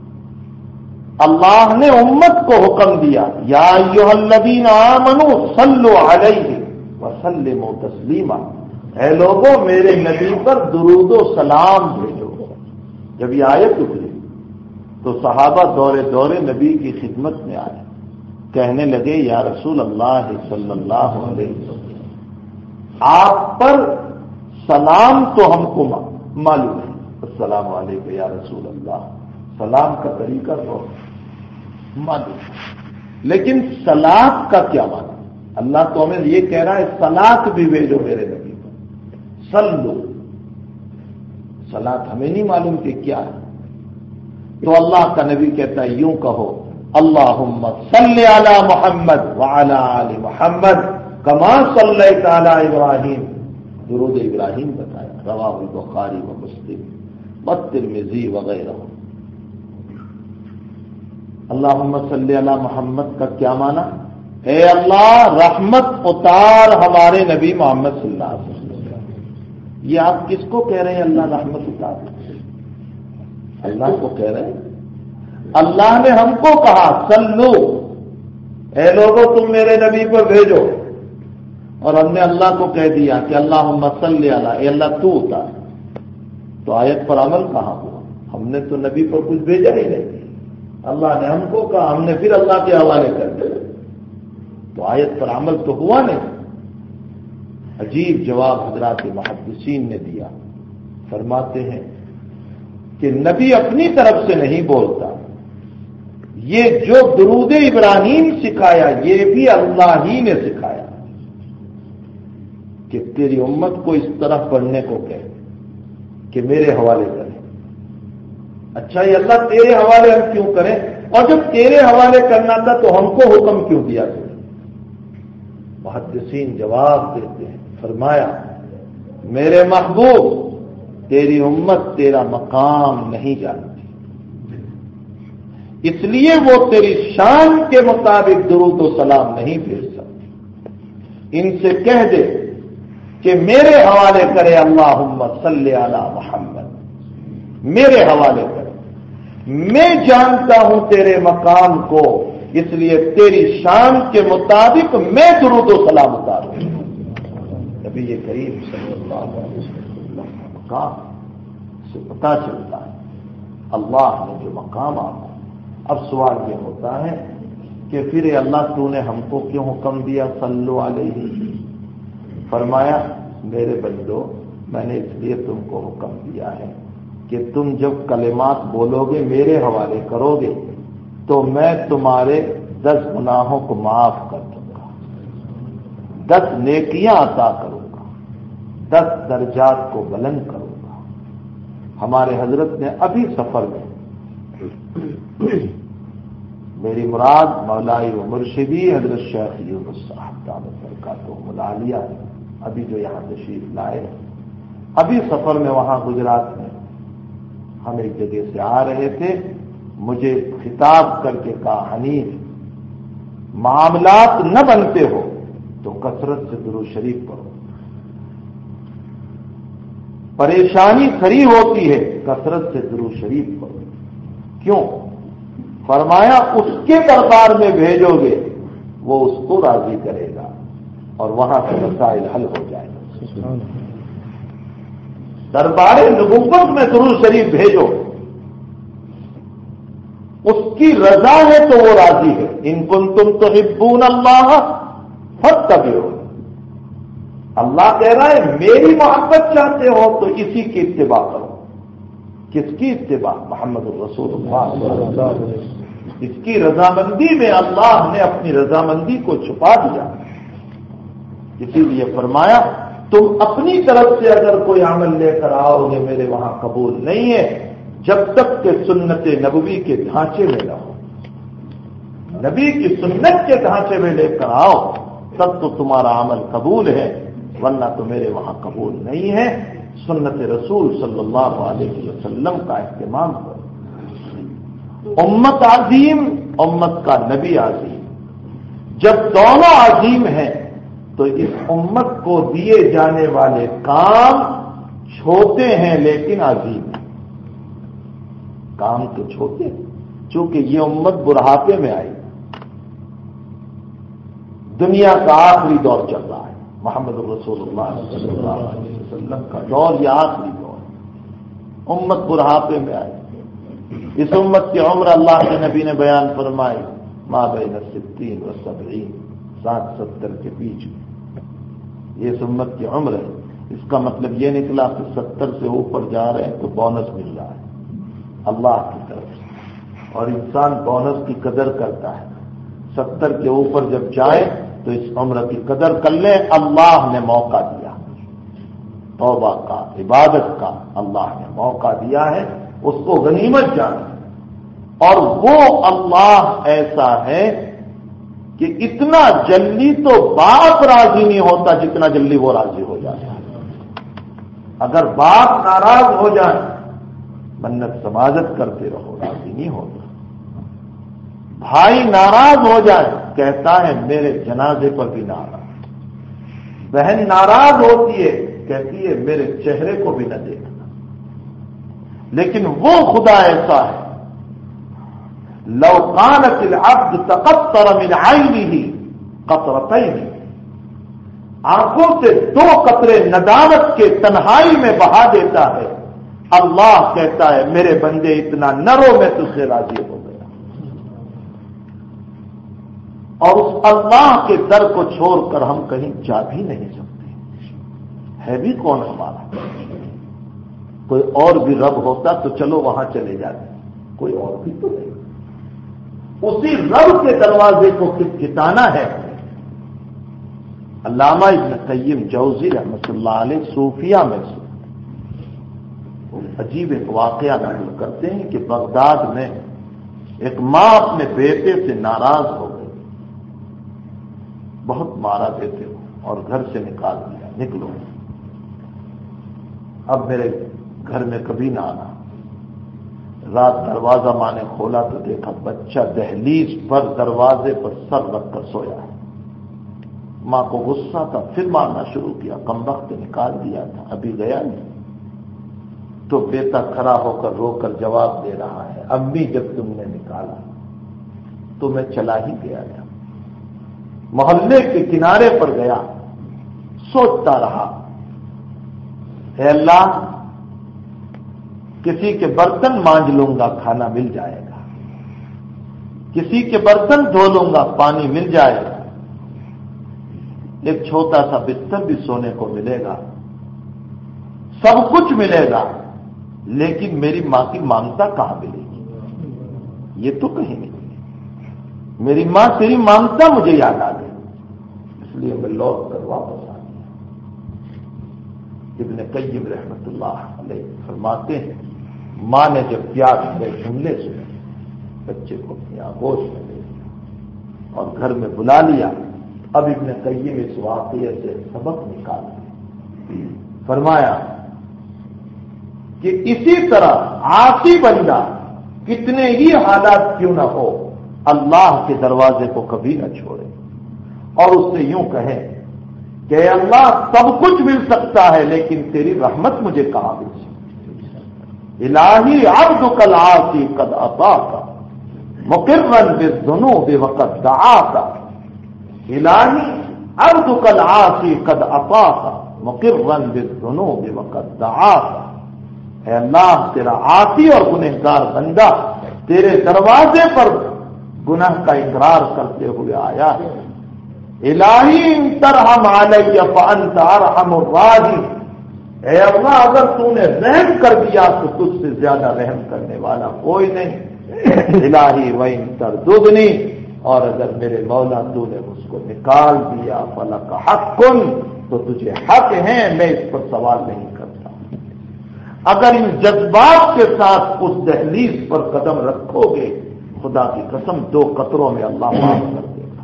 اللہ نے امت کو حکم دیا یا ایھا الذین آمنوا صلوا علیہ وسلموا تسلیما، اے لوگوں میرے نبی پر درود و سلام بھیجو۔ جب یہ آیت اتری تو صحابہ دورے دورے نبی کی خدمت میں آئے، کہنے لگے یا رسول اللہ صلی اللہ علیہ وسلم، آپ پر سلام تو ہم کو معلوم ہے، السلام علیکم یا رسول اللہ، سلام کا طریقہ تو معلوم ہے، لیکن صلاۃ کا کیا معنی؟ اللہ تو ہمیں یہ کہہ رہا ہے صلاۃ بھی بھیجو میرے نبی پر، صلو، صلاۃ ہمیں نہیں معلوم کہ کیا ہے، تو اللہ کا نبی کہتا ہے یوں کہو اللہم صلی علی محمد وعلی آل محمد کما صلیت علی ابراہیم، درود ابراہیم بتایا، رواہ البخاری و مسلم والترمذی وغیرہ۔ اللہم صلی علی محمد کا کیا معنی؟ اے اللہ رحمت اتار ہمارے نبی محمد صلی اللہ علیہ وسلم۔ یہ آپ کس کو کہہ رہے ہیں اللہ رحمت اتار؟ اللہ کو کہہ رہے ہیں۔ اللہ نے ہم کو کہا صلو، اے لوگوں تم میرے نبی پر بھیجو، اور ہم نے اللہ کو کہہ دیا کہ اللہم صلی علی، اے اللہ تو اتار، تو آیت پر عمل کہاں ہوا؟ ہم نے تو نبی پر کچھ بھیجا ہی نہیں، اللہ نے ہم کو کہا، ہم نے پھر اللہ کے حوالے کر دیا، تو آیت پر عمل تو ہوا نہیں۔ عجیب جواب حضرات محدثین نے دیا، فرماتے ہیں کہ نبی اپنی طرف سے نہیں بولتا، یہ جو درود ابراہیم سکھایا یہ بھی اللہ ہی نے سکھایا کہ تیری امت کو اس طرح پڑھنے کو کہے کہ میرے حوالے کریں۔ اچھا یہ اللہ تیرے حوالے ہم کیوں کریں؟ اور جب تیرے حوالے کرنا تھا تو ہم کو حکم کیوں دیا تھا؟ محدثین جواب دیتے ہیں، فرمایا میرے محبوب تیری امت تیرا مقام نہیں جانتی، اس لیے وہ تیری شان کے مطابق درود و سلام نہیں بھیج سکتی۔ ان سے کہہ دے کہ میرے حوالے کرے اللہم صلی علی محمد، میرے حوالے کرے، میں جانتا ہوں تیرے مقام کو، اس لیے تیری شان کے مطابق میں درود و سلام اتاروں۔ نبی کریم صلی اللہ علیہ وسلم مقام سے پتہ چلتا ہے اللہ نے جو مقام آپ کو۔ اب سوال یہ ہوتا ہے کہ پھر اللہ تو نے ہم کو کیوں حکم دیا صلو علیہ؟ فرمایا میرے بندو میں نے اس لیے تم کو حکم دیا ہے کہ تم جب کلمات بولو گے میرے حوالے کرو گے تو میں تمہارے دس گناہوں کو معاف کر دوں گا، دس نیکیاں عطا کروں گا، دس درجات کو بلند کروں گا۔ ہمارے حضرت نے ابھی سفر میں، میری مراد مولائی و مرشدی حضرت شیخ یونس صاحب دامت برکاتہم العالیہ ابھی جو یہاں تشریف لائے، ابھی سفر میں وہاں گجرات میں ہم ایک جگہ سے آ رہے تھے، مجھے خطاب کر کے کہا حنیف معاملات نہ بنتے ہو تو کثرت سے درود شریف پڑھو، پریشانی کھڑی ہوتی ہے کثرت سے درود شریف پڑھو۔ کیوں؟ فرمایا اس کے دربار میں بھیجو گے وہ اس کو راضی کرے گا اور وہاں سے مسائل حل ہو جائے گا۔ دربار نبوت میں درود شریف بھیجو، اس کی رضا ہے تو وہ راضی ہے۔ ان کنتم تحبون اللہ فاتبعونی، اللہ کہہ رہا ہے میری محبت چاہتے ہو تو اسی کی اتباع کرو۔ کس کی اتباع؟ محمد الرسول اللہ صلی اللہ علیہ وسلم۔ اس کی رضامندی میں اللہ نے اپنی رضامندی کو چھپا دیا، اسی لیے فرمایا تم اپنی طرف سے اگر کوئی عمل لے کر آؤ گے میرے وہاں قبول نہیں ہے جب تک کہ سنت نبوی کے ڈھانچے میں نہ ہو۔ نبی کی سنت کے ڈھانچے میں لے کر آؤ تب تو تمہارا عمل قبول ہے، ورنہ تو میرے وہاں قبول نہیں ہے۔ سنت رسول صلی اللہ علیہ وسلم کا اہتمام کرو۔ امت عظیم، امت کا نبی عظیم، جب دونوں عظیم ہیں تو اس امت کو دیے جانے والے کام چھوٹے ہیں لیکن عظیم ہیں۔ کام تو چھوٹے ہیں چونکہ یہ امت بڑھاپے میں آئی، دنیا کا آخری دور چل رہا ہے، محمد رسول اللہ صلی اللہ علیہ وسلم کا دور یہ آخری دور ہے، امت بڑھاپے میں آئی۔ اس امت کی عمر اللہ کے نبی نے بیان فرمائی ما بین ستین و سبعین، ساٹھ ستر کے بیچ میں یہ اس امت کی عمر ہے۔ اس کا مطلب یہ نکلا کہ ستر سے اوپر جا رہے ہیں تو بونس مل رہا ہے اللہ کی طرف سے، اور انسان بونس کی قدر کرتا ہے۔ ستر کے اوپر جب جائے تو اس عمر کی قدر کر لیں، اللہ نے موقع دیا، توبہ کا، عبادت کا اللہ نے موقع دیا ہے، اس کو غنیمت جانا۔ اور وہ اللہ ایسا ہے کہ اتنا جلدی تو باپ راضی نہیں ہوتا جتنا جلدی وہ راضی ہو جاتا ہے۔ اگر باپ ناراض ہو جائے منت سماجت کرتے رہو، راضی نہیں ہوتا۔ بھائی ناراض ہو جائے کہتا ہے میرے جنازے پر بھی ناراض، بہن ناراض ہوتی ہے کہتی ہے میرے چہرے کو بھی نہ دیکھنا۔ لیکن وہ خدا ایسا ہے لو كانت العبد تقطر من عينه قطرتين، آنکھوں سے دو قطرے ندامت کے تنہائی میں بہا دیتا ہے، اللہ کہتا ہے میرے بندے اتنا نرو میں تجھ سے راضی ہو گیا۔ اور اس اللہ کے در کو چھوڑ کر ہم کہیں جا بھی نہیں سکتے۔ ہے بھی کون ہمارا؟ کوئی اور بھی رب ہوتا تو چلو وہاں چلے جاتے، کوئی اور بھی تو نہیں۔ اسی رب کے دروازے کو کھٹکھٹانا ہے۔ علامہ ابن قیم جوزی رحمۃ اللہ علیہ صوفیہ میں سے عجیب ایک واقعہ نقل کرتے ہیں کہ بغداد میں ایک ماں اپنے بیٹے سے ناراض ہو گئی، بہت مارا بیٹے کو اور گھر سے نکال دیا، نکلو اب میرے گھر میں کبھی نہ آنا۔ رات دروازہ ماں نے کھولا تو دیکھا بچہ دہلیز پر دروازے پر سر رکھ کر سویا ہے۔ ماں کو غصہ تھا، پھر مارنا شروع کیا، کم وقت نکال دیا تھا، ابھی گیا نہیں۔ تو بیٹا کھڑا ہو کر رو کر جواب دے رہا ہے امی جب تم نے نکالا تو میں چلا ہی گیا تھا، محلے کے کنارے پر گیا، سوچتا رہا اے اللہ کسی کے برتن مانج لوں گا کھانا مل جائے گا، کسی کے برتن دھو لوں گا پانی مل جائے گا، ایک چھوٹا سا بستر بھی سونے کو ملے گا، سب کچھ ملے گا، لیکن میری ماں کی ممتا کہاں ملے گی؟ یہ تو کہیں نہیں ملے۔ میری ماں تیری ممتا مجھے یاد آ گئی، اس لیے میں لوٹ کر واپس آ گیا۔ ابن قیم رحمت اللہ علیہ فرماتے ہیں ماں نے جب پیار میں جملے سنے بچے کو اپنی آغوش میں لے لیا اور گھر میں بلا لیا۔ اب ابن قیم اس واقعے سے سبق نکال دیا، فرمایا کہ اسی طرح عاصی بندہ کتنے ہی حالات کیوں نہ ہو اللہ کے دروازے کو کبھی نہ چھوڑے اور اس سے یوں کہے کہ اللہ سب کچھ مل سکتا ہے لیکن تیری رحمت مجھے کہاں مل سکتی؟ الہی عبدک العاصی قد اطاعک مقرا بالذنوب وقد دعاک، الہی عبدک العاصی قد اطاعک مقرا بالذنوب وقد دعاک، اے اللہ تیرا عاصی اور گنہگار بندہ تیرے دروازے پر گناہ کا اقرار کرتے ہوئے آیا ہے۔ الہی ان ترحم علی فانت ارحم الراحمین، اے اللہ اگر تو نے رحم کر دیا تو تجھ سے زیادہ رحم کرنے والا کوئی نہیں۔ الہی وان ترددنی، اور اگر میرے مولا تو نے اس کو نکال دیا فلک حق، تو تجھے حق ہے، میں اس پر سوال نہیں کرتا۔ اگر ان جذبات کے ساتھ اس دہلیز پر قدم رکھو گے خدا کی قسم دو قطروں میں اللہ معاف کر دے گا۔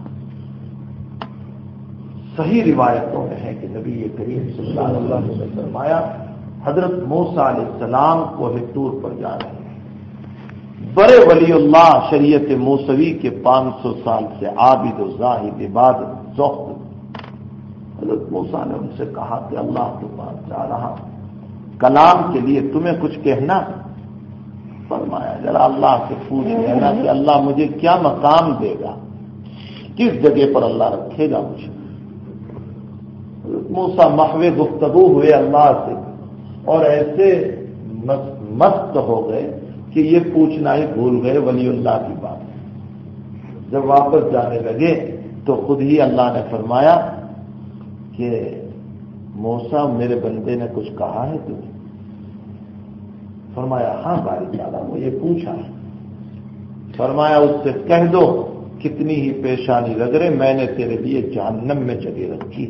صحیح روایتوں میں ہے کہ نبی کریم صلی اللہ علیہ وسلم نے فرمایا حضرت موسیٰ علیہ السلام کوہ طور پر جا رہے ہیں، بڑے ولی اللہ شریعت موسوی کے پانچ سو سال سے عابد و زاہد عبادت زہد، حضرت موسیٰ نے ان سے کہا کہ اللہ کے پاس جا رہا کلام کے لیے تمہیں کچھ کہنا؟ فرمایا ذرا اللہ سے پوچھ لینا کہ اللہ مجھے کیا مقام دے گا، کس جگہ پر اللہ رکھے گا مجھے۔ موسیٰ محو گفتگو ہوئے اللہ سے اور ایسے مست ہو گئے کہ یہ پوچھنا ہی بھول گئے ولی اللہ کی بات. جب واپس جانے لگے تو خود ہی اللہ نے فرمایا کہ موسیٰ میرے بندے نے کچھ کہا ہے تجھے؟ فرمایا ہاں باری تعالیٰ وہ یہ پوچھا ہے. فرمایا اس سے کہہ دو کتنی ہی پیشانی لگ رہے میں نے تیرے لیے جہنم میں جگہ رکھی.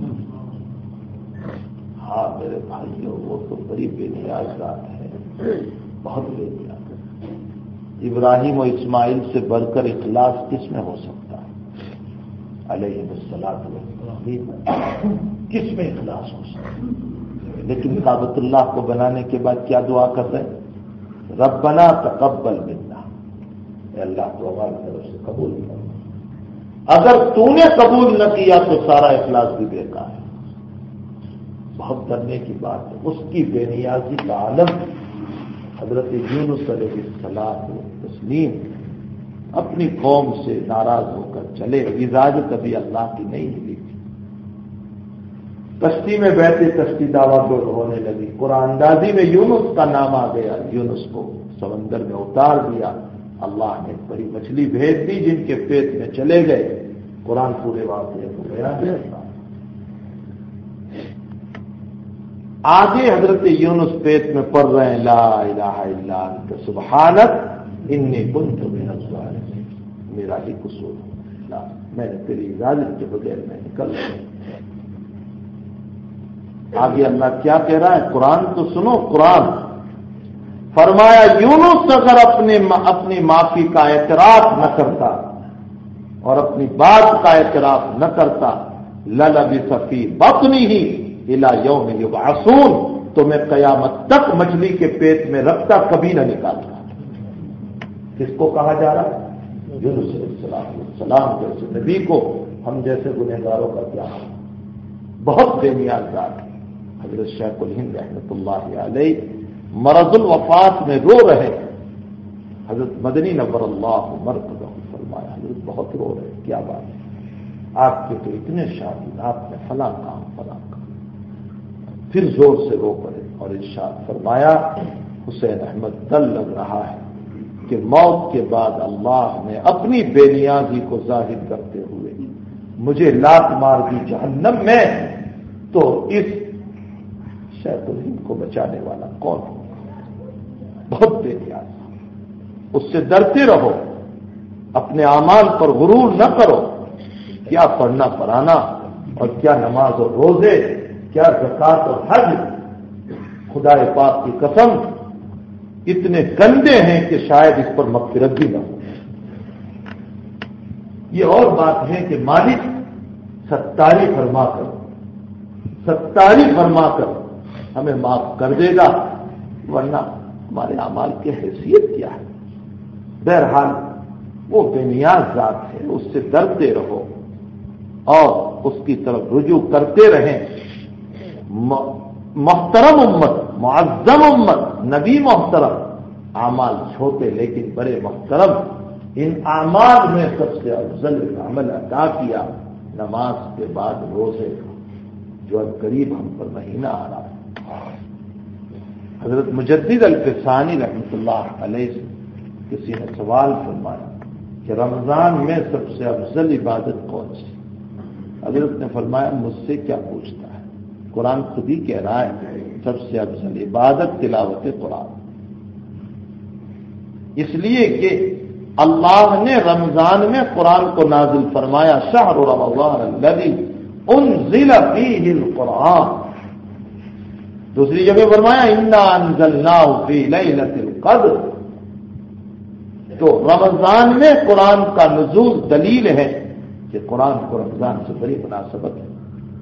ہاں میرے بھائیوں وہ تو بڑی بے نیاز ذات ہے, بہت بے نیاز. ابراہیم و اسماعیل سے بڑھ کر اخلاص کس میں ہو سکتا ہے؟ علیہ الصلوۃ والسلام کس میں اخلاص ہو سکتا ہے؟ لیکن کعبۃ اللہ کو بنانے کے بعد کیا دعا کر رہے ہیں؟ ربنا تقبل منا, اے اللہ تو ہماری طرف سے قبول کر. اگر تو نے قبول نہ کیا تو سارا اخلاص بھی بیکار ہے. بہت ڈرنے کی بات ہے. اس کی بے نیازی کا عالم حضرت یونس علیہ السلام تسلیم اپنی قوم سے ناراض ہو کر چلے. اجازت کبھی اللہ کی نہیں ملی تھی. کشتی میں بیٹھے کشتی دعوت ہونے لگی. قرآن اندازی میں یونس کا نام آ گیا. یونس کو سمندر میں اتار دیا. اللہ نے بڑی مچھلی بھیج دی جن کے پیٹ میں چلے گئے. قرآن پورے واقعے کو بیان کرتا. آگے حضرت یونس پیٹ میں پڑھ رہے ہیں لا الہ الا انت سبحانک انی کنت من الظالمین. میرا ہی قصور ہے, میں نے تیری اجازت کے بغیر میں نکل رہا. آگے اللہ کیا کہہ رہا ہے؟ قرآن تو سنو. قرآن فرمایا یونس اگر اپنے اپنی معافی کا اعتراف نہ کرتا اور اپنی بات کا اعتراف نہ کرتا للبث فی بطنہ الی یوم یبعثون, تو میں قیامت تک مچھلی کے پیٹ میں رکھتا کبھی نہ نکالتا. کس کو کہا جا رہا ہے؟ یونس علیہ السلام جیسے نبی کو. ہم جیسے گنہگاروں کا کیا حال؟ بہت بے نیاز ذات. حضرت شیخ الہند رحمۃ اللہ علیہ مرض الوفات میں رو رہے. حضرت مدنی نور اللہ مرتبہ فرمایا حضرت بہت رو رہے. کیا بات ہے, آپ کے تو اتنے شادی, آپ نے فلاں کام فلاں کام. پھر زور سے رو پڑے اور ارشاد فرمایا حسین احمد دل لگ رہا ہے کہ موت کے بعد اللہ نے اپنی بے نیازی کو ظاہر کرتے ہوئے مجھے لات مار دی جہنم میں, تو اس شیخ الہند کو بچانے والا کون ہو؟ بہت بے نیاز. اس سے ڈرتے رہو, اپنے اعمال پر غرور نہ کرو. کیا پڑھنا پڑھانا اور کیا نماز اور روزے, کیا زکات اور حج, خدا پاک کی قسم اتنے گندے ہیں کہ شاید اس پر مغفرت بھی نہ ہو. یہ اور بات ہے کہ مالک ستاری فرما کر ستاری فرما کر ہمیں معاف کر دے گا, ورنہ ہمارے اعمال کی حیثیت کیا ہے؟ بہرحال وہ بے نیاز ذات ہے, اس سے ڈرتے رہو اور اس کی طرف رجوع کرتے رہیں. محترم امت, معظم امت, نبی محترم, اعمال چھوٹے لیکن بڑے محترم. ان اعمال میں سب سے افضل عمل ادا کیا نماز کے بعد روزے کا, جو اب قریب ہم پر مہینہ آ رہا ہے. حضرت مجدد الفسانی رحمۃ اللہ علیہ سے کسی نے سوال فرمایا کہ رمضان میں سب سے افضل عبادت کون سی؟ حضرت نے فرمایا مجھ سے کیا پوچھتا ہے, قرآن خود ہی کہہ رہا ہے سب سے افضل عبادت تلاوت قرآن. اس لیے کہ اللہ نے رمضان میں قرآن کو نازل فرمایا شہر رمضان الذی انزل فیہ القرآن. دوسری جگہ فرمایا انا انزلناہ فی لیلۃ القدر. تو رمضان میں قرآن کا نزول دلیل ہے کہ قرآن کو رمضان سے بڑی مناسبت ہے.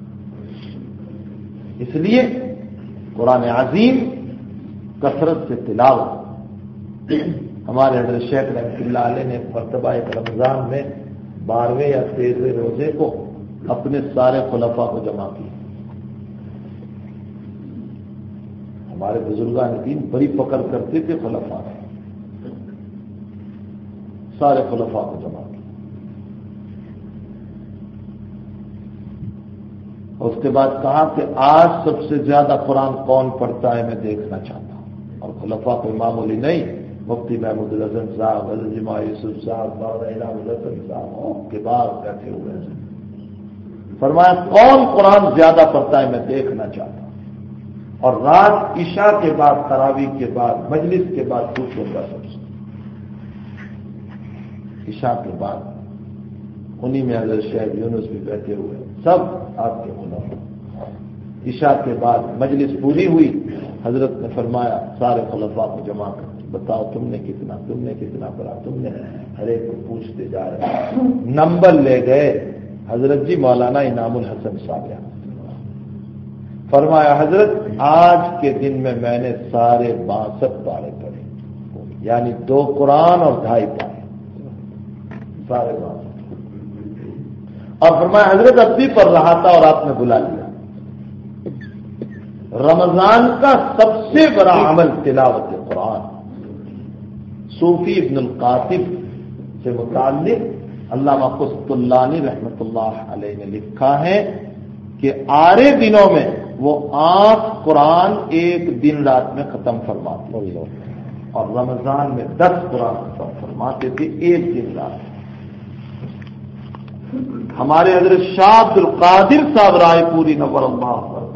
اس لیے قرآن عظیم کثرت سے تلاوت. ہمارے حضرت شیخ رحمۃ اللہ علیہ نے مرتبہ ایک رمضان میں بارہویں یا تیرہویں روزے کو اپنے سارے خلفاء کو جمع کیا. ہمارے بزرگان دین بڑی پکڑ کرتے تھے خلفاء, سارے خلفاء کو جمع کیا. اس کے بعد کہا کہ آج سب سے زیادہ قرآن کون پڑھتا ہے میں دیکھنا چاہتا ہوں، اور خلفاء کوئی معمولی نہیں، مفتی محمود الحسن صاحب، حضرت جمع یوسف صاحب، بابا انعام الحسن صاحب کے بعد بیٹھے ہوئے ہیں۔ فرمایا کون قرآن زیادہ پڑھتا ہے میں دیکھنا چاہتا ہوں، اور رات عشاء کے بعد، تراویح کے بعد، مجلس کے بعد پوچھوں گا سب سے۔ عشاء کے بعد انہی میں حضرت شیخ یونس بھی بیٹھے ہوئے، سب آپ کے خلفاء۔ عشاء کے بعد مجلس پوری ہوئی، حضرت نے فرمایا سارے خلفاء کو جمع کر بتاؤ تم نے کتنا، تم نے کتنا پڑھا، تم نے، ہر ایک کو پوچھتے جا رہے، نمبر لے گئے۔ حضرت جی مولانا انعام الحسن صاحب فرمایا حضرت آج کے دن میں میں نے سارے باسٹھ پارے پڑھے، یعنی دو قرآن اور ڈھائی پارے، سارے باسٹھ۔ اور فرمایا حضرت اب بھی پڑھ رہا تھا اور آپ نے بلا لیا۔ رمضان کا سب سے بڑا عمل تلاوت قرآن۔ صوفی ابن القاسم سے متعلق علامہ قسطلانی رحمۃ اللہ علیہ نے لکھا ہے کہ آرے دنوں میں وہ آٹھ قرآن ایک دن رات میں ختم فرماتے تھے، اور رمضان میں دس قرآن ختم فرماتے تھے ایک دن رات میں۔ ہمارے حضرت شاہ عبد القادر صاحب رائے پوری نور اللہ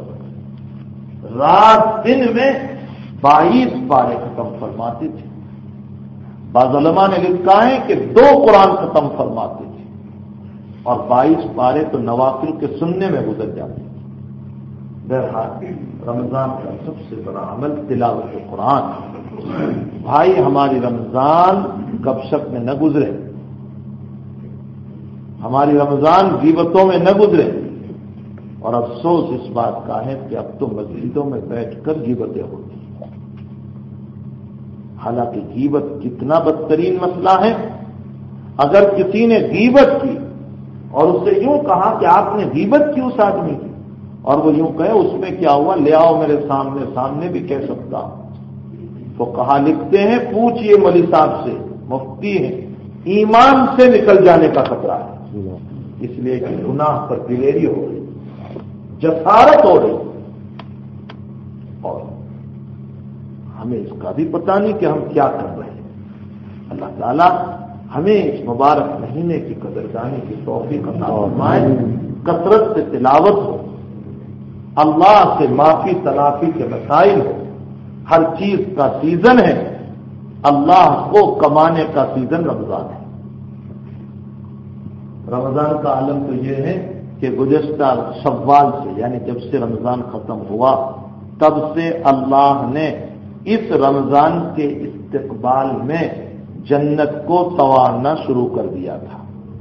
رات دن میں بائیس پارے ختم فرماتے تھے۔ بعض علماء نے لکھا ہے کہ دو قرآن ختم فرماتے تھے، اور بائیس پارے تو نوافل کے سننے میں گزر جاتے تھے۔ بہرحال رمضان کا سب سے بڑا عمل تلاوت قرآن۔ بھائی ہماری رمضان گپ شپ میں نہ گزرے، ہماری رمضان غیبتوں میں نہ گزرے، اور افسوس اس بات کا ہے کہ اب تو مسجدوں میں بیٹھ کر غیبتیں ہوتی ہیں۔ حالانکہ غیبت کتنا بدترین مسئلہ ہے۔ اگر کسی نے غیبت کی اور اس سے یوں کہا کہ آپ نے غیبت کی اس آدمی کی، اور وہ یوں کہے اس میں کیا ہوا، لے آؤ میرے سامنے، سامنے بھی کہہ سکتا ہوں، تو کہا لکھتے ہیں پوچھئے مولوی صاحب سے، مفتی ہیں، ایمان سے نکل جانے کا خطرہ ہے، اس لیے کہ گناہ پر دلیری ہو رہی، جسارت ہو رہی، اور ہمیں اس کا بھی پتہ نہیں کہ ہم کیا کر رہے ہیں۔ اللہ تعالیٰ ہمیں اس مبارک مہینے کی قدردانی کی توفیق عطا فرمائے، کثرت سے تلاوت ہو، اللہ سے معافی تلافی کے مسائل ہو۔ ہر چیز کا سیزن ہے، اللہ کو کمانے کا سیزن رمضان ہے۔ رمضان کا عالم تو یہ ہے کہ گزشتہ شوال سے، یعنی جب سے رمضان ختم ہوا تب سے اللہ نے اس رمضان کے استقبال میں جنت کو توارنا شروع کر دیا تھا۔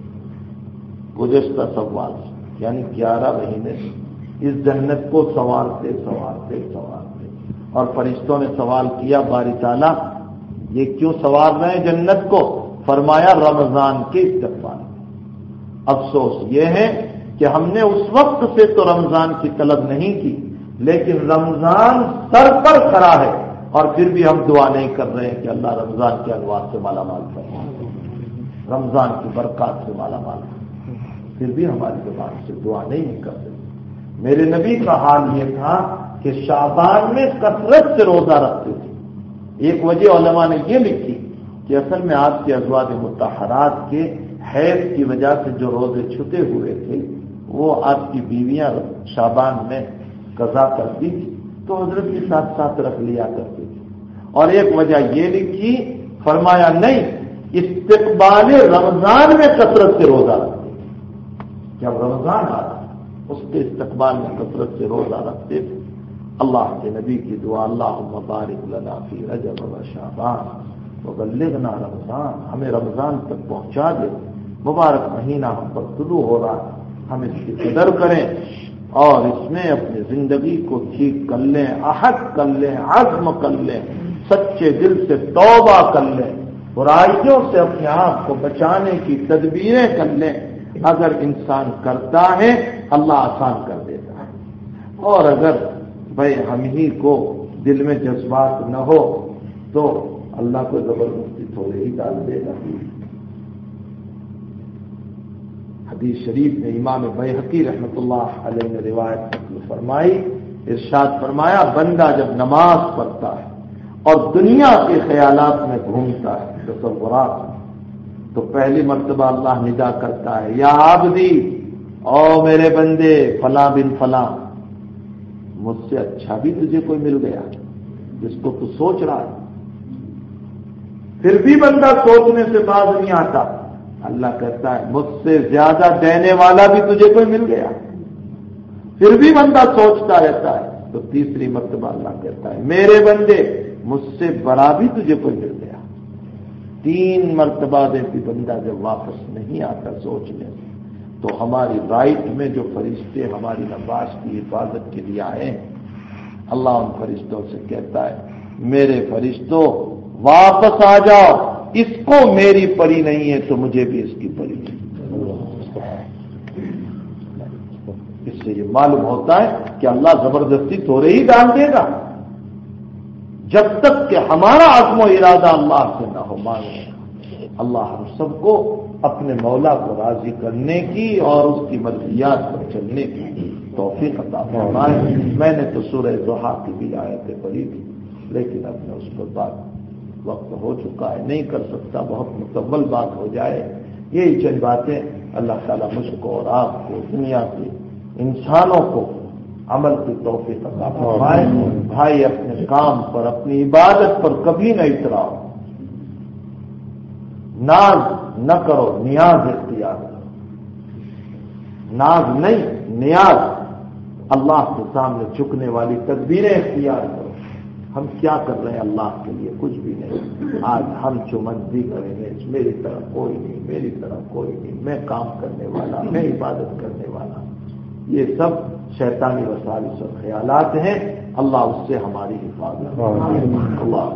گزشتہ شوال سے، یعنی گیارہ مہینے سے اس جنت کو سنوارتے سنوارتے سنوارتے، اور فرشتوں نے سوال کیا باری تعالیٰ یہ کیوں سنوار رہے ہیں جنت کو؟ فرمایا رمضان کے استقبال میں۔ افسوس یہ ہے کہ ہم نے اس وقت سے تو رمضان کی طلب نہیں کی، لیکن رمضان سر پر کھڑا ہے اور پھر بھی ہم دعا نہیں کر رہے ہیں کہ اللہ رمضان کے انوار سے مالا مال فرما، رمضان کی برکات سے مالا مال فرما، پھر بھی ہماری زبان سے دعا نہیں کر رہے۔ میرے نبی کا حال یہ تھا کہ شعبان میں کثرت سے روزہ رکھتے تھے۔ ایک وجہ علماء نے یہ لکھی کہ اصل میں آپ کے ازواج مطہرات کے حیض کی وجہ سے جو روزے چھٹے ہوئے تھے وہ آپ کی بیویاں شعبان میں قضا کرتی تھی، تو حضرت کے ساتھ ساتھ رکھ لیا کرتے تھے۔ اور ایک وجہ یہ لکھی، فرمایا نہیں، استقبال رمضان میں کثرت سے روزہ رکھتے تھے۔ جب رمضان آتا اس کے استقبال میں کثرت سے روزہ رکھتے تھے۔ اللہ کے نبی کی دعا، اللہم بارک لنا فی رجب و شعبان وبلغنا رمضان، ہمیں رمضان تک پہنچا دے، مبارک مہینہ ہم پر طلوع ہو رہا، ہم اس کی قدر کریں اور اس میں اپنی زندگی کو ٹھیک کر لیں، عہد کر لیں، عزم کر لیں، سچے دل سے توبہ کر لیں، برائیوں سے اپنے آپ کو بچانے کی تدبیریں کر لیں۔ اگر انسان کرتا ہے اللہ آسان کر دیتا ہے، اور اگر بھائی ہم ہی کو دل میں جذبات نہ ہو تو اللہ کو زبردستی تھوڑے ہی ڈال دے گا۔ حدیث شریف میں امام بیہقی رحمۃ اللہ علیہ نے روایت نقل فرمائی، ارشاد فرمایا بندہ جب نماز پڑھتا ہے اور دنیا کے خیالات میں گھومتا ہے، تصورات، تو پہلی مرتبہ اللہ ندا کرتا ہے یا عبدی، او میرے بندے فلاں بن فلاں، مجھ سے اچھا بھی تجھے کوئی مل گیا جس کو تو سوچ رہا ہے۔ پھر بھی بندہ سوچنے سے باز نہیں آتا، اللہ کہتا ہے مجھ سے زیادہ دینے والا بھی تجھے کوئی مل گیا، پھر بھی بندہ سوچتا رہتا ہے، تو تیسری مرتبہ اللہ کہتا ہے میرے بندے مجھ سے بڑا بھی تجھے کوئی مل گیا۔ تین مرتبہ میں بھی بندہ جب واپس نہیں آتا سوچنے سے، تو ہماری رائٹ میں جو فرشتے ہماری نماز کی حفاظت کے لیے آئے ہیں، اللہ ان فرشتوں سے کہتا ہے میرے فرشتوں واپس آ جاؤ، اس کو میری پری نہیں ہے تو مجھے بھی اس کی پری نہیں۔ اس سے یہ معلوم ہوتا ہے کہ اللہ زبردستی تھوڑے ہی ڈال دے گا، جب تک کہ ہمارا عزم و ارادہ اللہ سے نہ ہو مانگنے کا۔ اللہ ہم سب کو اپنے مولا کو راضی کرنے کی اور اس کی مرضیات پر چلنے کی توفیق عطا فرمائے۔ میں نے تو سورہ ضحیٰ کی بھی آیتیں پڑھی تھی، لیکن اب نے اس پر بات وقت ہو چکا ہے، نہیں کر سکتا، بہت مکمل بات ہو جائے۔ یہی چند باتیں اللہ تعالیٰ مجھ کو اور آپ کو، دنیا کے انسانوں کو عمل کی توفیق عطا فرمائے۔ بھائی اپنے کام پر، اپنی عبادت پر کبھی نہ اتراؤ، ناز نہ کرو، نیاز اختیار کرو۔ ناز نہیں، نیاز، اللہ کے سامنے جھکنے والی تدبیریں اختیار کرو۔ ہم کیا کر رہے ہیں اللہ کے لیے؟ کچھ بھی نہیں۔ آج ہم چمندی کریں گے، میری طرف کوئی نہیں، میری طرف کوئی نہیں، میں کام کرنے والا، میں عبادت کرنے والا، یہ سب شیطانی وساوس اور خیالات ہیں۔ اللہ اس سے ہماری حفاظت۔ اللہ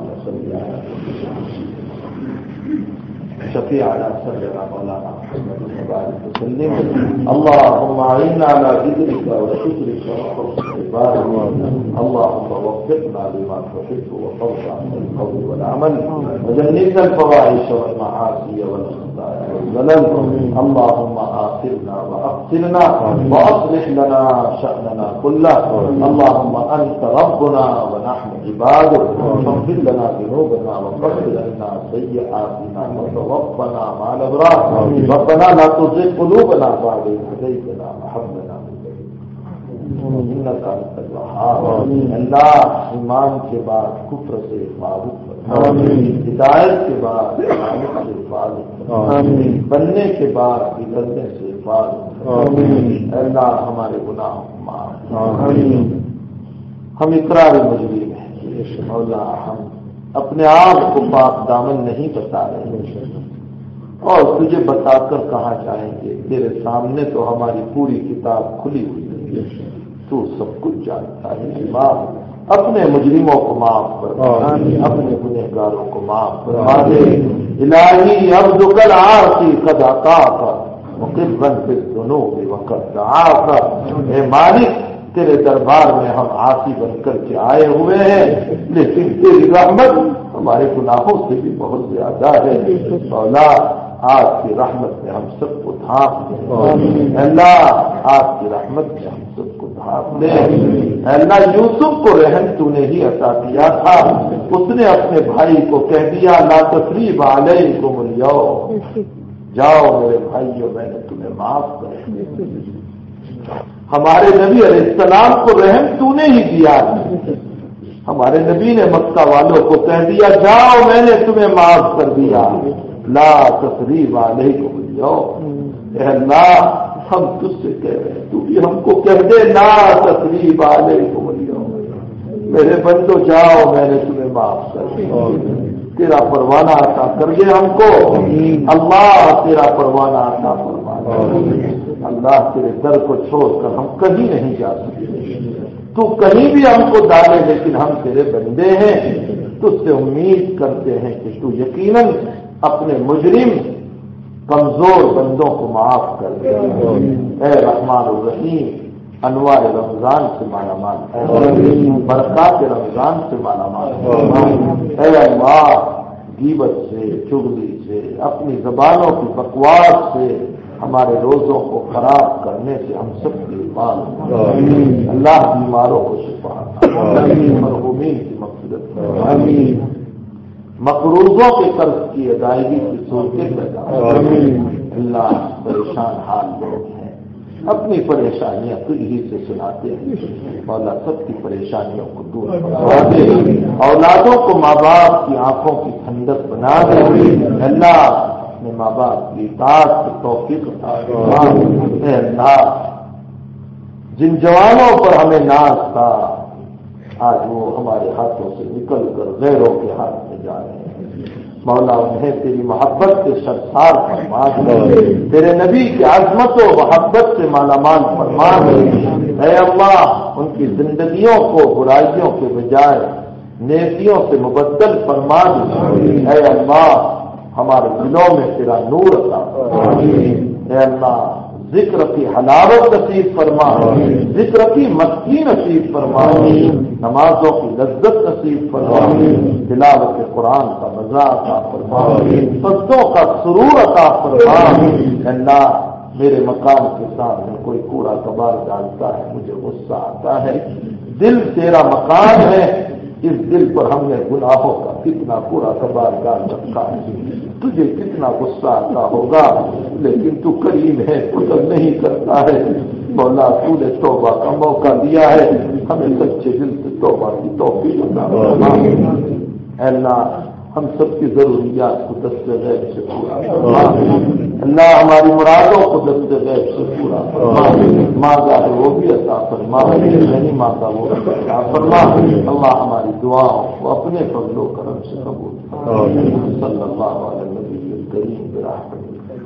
شفیع علی سیدنا مولانا محمد وسلم۔ اللهم اعنا على ذكرك وشكرك وحسن عبادتك، اللهم وفقنا لما تحب وترضى من القول والعمل، وجنبنا الفواحش والمعاصي والخطايا والزلل، اللهم آخرنا وأقتلنا وأصلح لنا شأننا كله، اللهم أنت ربنا ونحن عبادك، فاغفر لنا ذنوبنا وكفر عنا سيئاتنا ربنا مع الابرار، ربنا لا تزغ قلوبنا بعد إذ هديتنا وهب لنا من لدنك انك انت الوهاب۔ اللہ ایمان کے بعد کفر سے حفاظت فرما، ہدایت کے بعد عدالت سے حفاظت فرما، بننے کے بعد بگڑنے سے حفاظت فرما۔ اللہ ہمارے گناہوں کو معاف فرما۔ ہم اقرار مجرم ہیں مولا، ہم اپنے آپ کو پاک دامن نہیں بتا رہے اور تجھے بتا کر کہاں جائیں گے؟ تیرے سامنے تو ہماری پوری کتاب کھلی ہوئی ہے، تو سب کچھ جانتا ہے۔ ماں اپنے مجرموں کو معاف فرما، اپنے گنہگاروں کو معاف فرما دے۔ الہی عبدک العاصی قد عطاک مقرا فی الذنوب وقد دعاک۔ اے مالک، تیرے دربار میں ہم عاصی بن کر کے آئے ہوئے ہیں، لیکن تیری رحمت ہمارے گناہوں سے بھی بہت زیادہ ہے۔ مولا آج کی رحمت میں ہم سب کو ڈھانپ لے، اللہ آج کی رحمت میں ہم سب کو ڈھانپ لے۔ اللہ یوسف کو رحم تو نے ہی عطا کیا تھا، اس نے اپنے بھائی کو کہہ دیا لا تثریب علیکم الیوم، جاؤ میرے بھائیو میں نے تمہیں معاف کر دیا۔ ہمارے نبی علیہ السلام کو رحم تو نے ہی دیا، ہمارے نبی نے مکہ والوں کو کہہ دیا جاؤ میں نے تمہیں معاف کر دیا، لا تثریب علیکم اليوم۔ اے اللہ ہم تجھ سے کہہ رہے ہیں، تو بھی ہم کو کہہ دے لا تثریب علیکم اليوم، میرے بندو جاؤ میں نے تمہیں معاف کر دیا۔ تیرا پروانہ عطا کر دے ہم کو اللہ، تیرا پروانہ عطا فرما دے اللہ۔ تیرے در کو چھوڑ کر ہم کہیں نہیں جا سکتے، تو کہیں بھی ہم کو ڈالے، لیکن ہم تیرے بندے ہیں، تجھ سے امید کرتے ہیں کہ تو یقیناً اپنے مجرم کمزور بندوں کو معاف کر دے۔ اے رحمان الرحیم، انوار رمضان سے مالا مال، برکات رمضان سے مالا مال۔ اے اللہ، غیبت سے، چغلی سے، اپنی زبانوں کی بکواس سے، ہمارے روزوں کو خراب کرنے سے ہم سب کی حفاظت، اللہ بیماروں کو شفا، مرحومین کی مغفرت، مقروضوں کے قرض کی ادائیگی کی صورتیں پیدا، اللہ پریشان حال لوگ ہیں اپنی پریشانیاں خود ہی سے سناتے ہیں، مولا سب کی پریشانیوں کو دور کروا دے، اولادوں کو ماں باپ کی آنکھوں کی ٹھنڈک بنا دے، اللہ اپنے ماں باپ کی اطاعت کی توفیق عطا فرما، اے اللہ جن جوانوں پر ہمیں ناز تھا آج وہ ہمارے ہاتھوں سے نکل کر غیروں کے ہاتھ میں جا رہے ہیں، مولا انہیں تیری محبت کے سرسار فرما دے، تیرے نبی کی عظمت و محبت سے مالا مال فرما دے، اے اللہ ان کی زندگیوں کو برائیوں کے بجائے نیکیوں سے مبدل فرما دے، اے اللہ ہمارے دلوں میں تیرا نور عطا فرما، اے اللہ ذکر کی حلاوت نصیب فرما، ذکر کی مستی نصیب فرما، نمازوں کی لذت نصیب فرما، تلاوت قرآن کا مزہ عطا فرما، سجدوں کا سرور عطا فرما، اللہ میرے مقام کے سامنے کوئی کوڑا کباڑ ڈالتا ہے مجھے غصہ آتا ہے، دل تیرا مکان ہے، اس دل پر ہم نے گناہوں کا کتنا کوڑا کباڑ ڈال رکھا ہے، تجھے کتنا غصہ آتا ہوگا، لیکن تو کریم ہے، قتل نہیں کرتا ہے، مولا تو نے توبہ کا موقع دیا ہے، ہمیں سچے دل سے توبہ کی توفیق عطا فرما، اے اللہ ہم سب کی ضروریات کو دست غیب سے پورا فرما، اللہ ہماری مرادوں کو دست غیب سے پورا فرما، مانگا ہے وہ بھی عطا فرما، نہیں مانگا وہ بھی عطا فرما، اللہ ہماری دعاؤں کو اپنے فضل و کرم سے قبول فرما، صلی اللہ علیہ نبی الکریم برحمتہ۔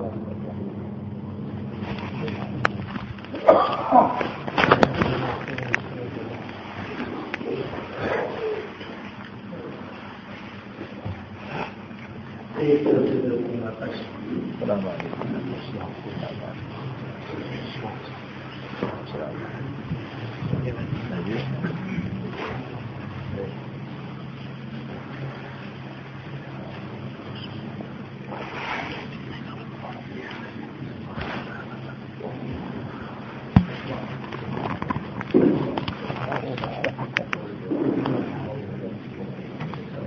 السلام علیکم۔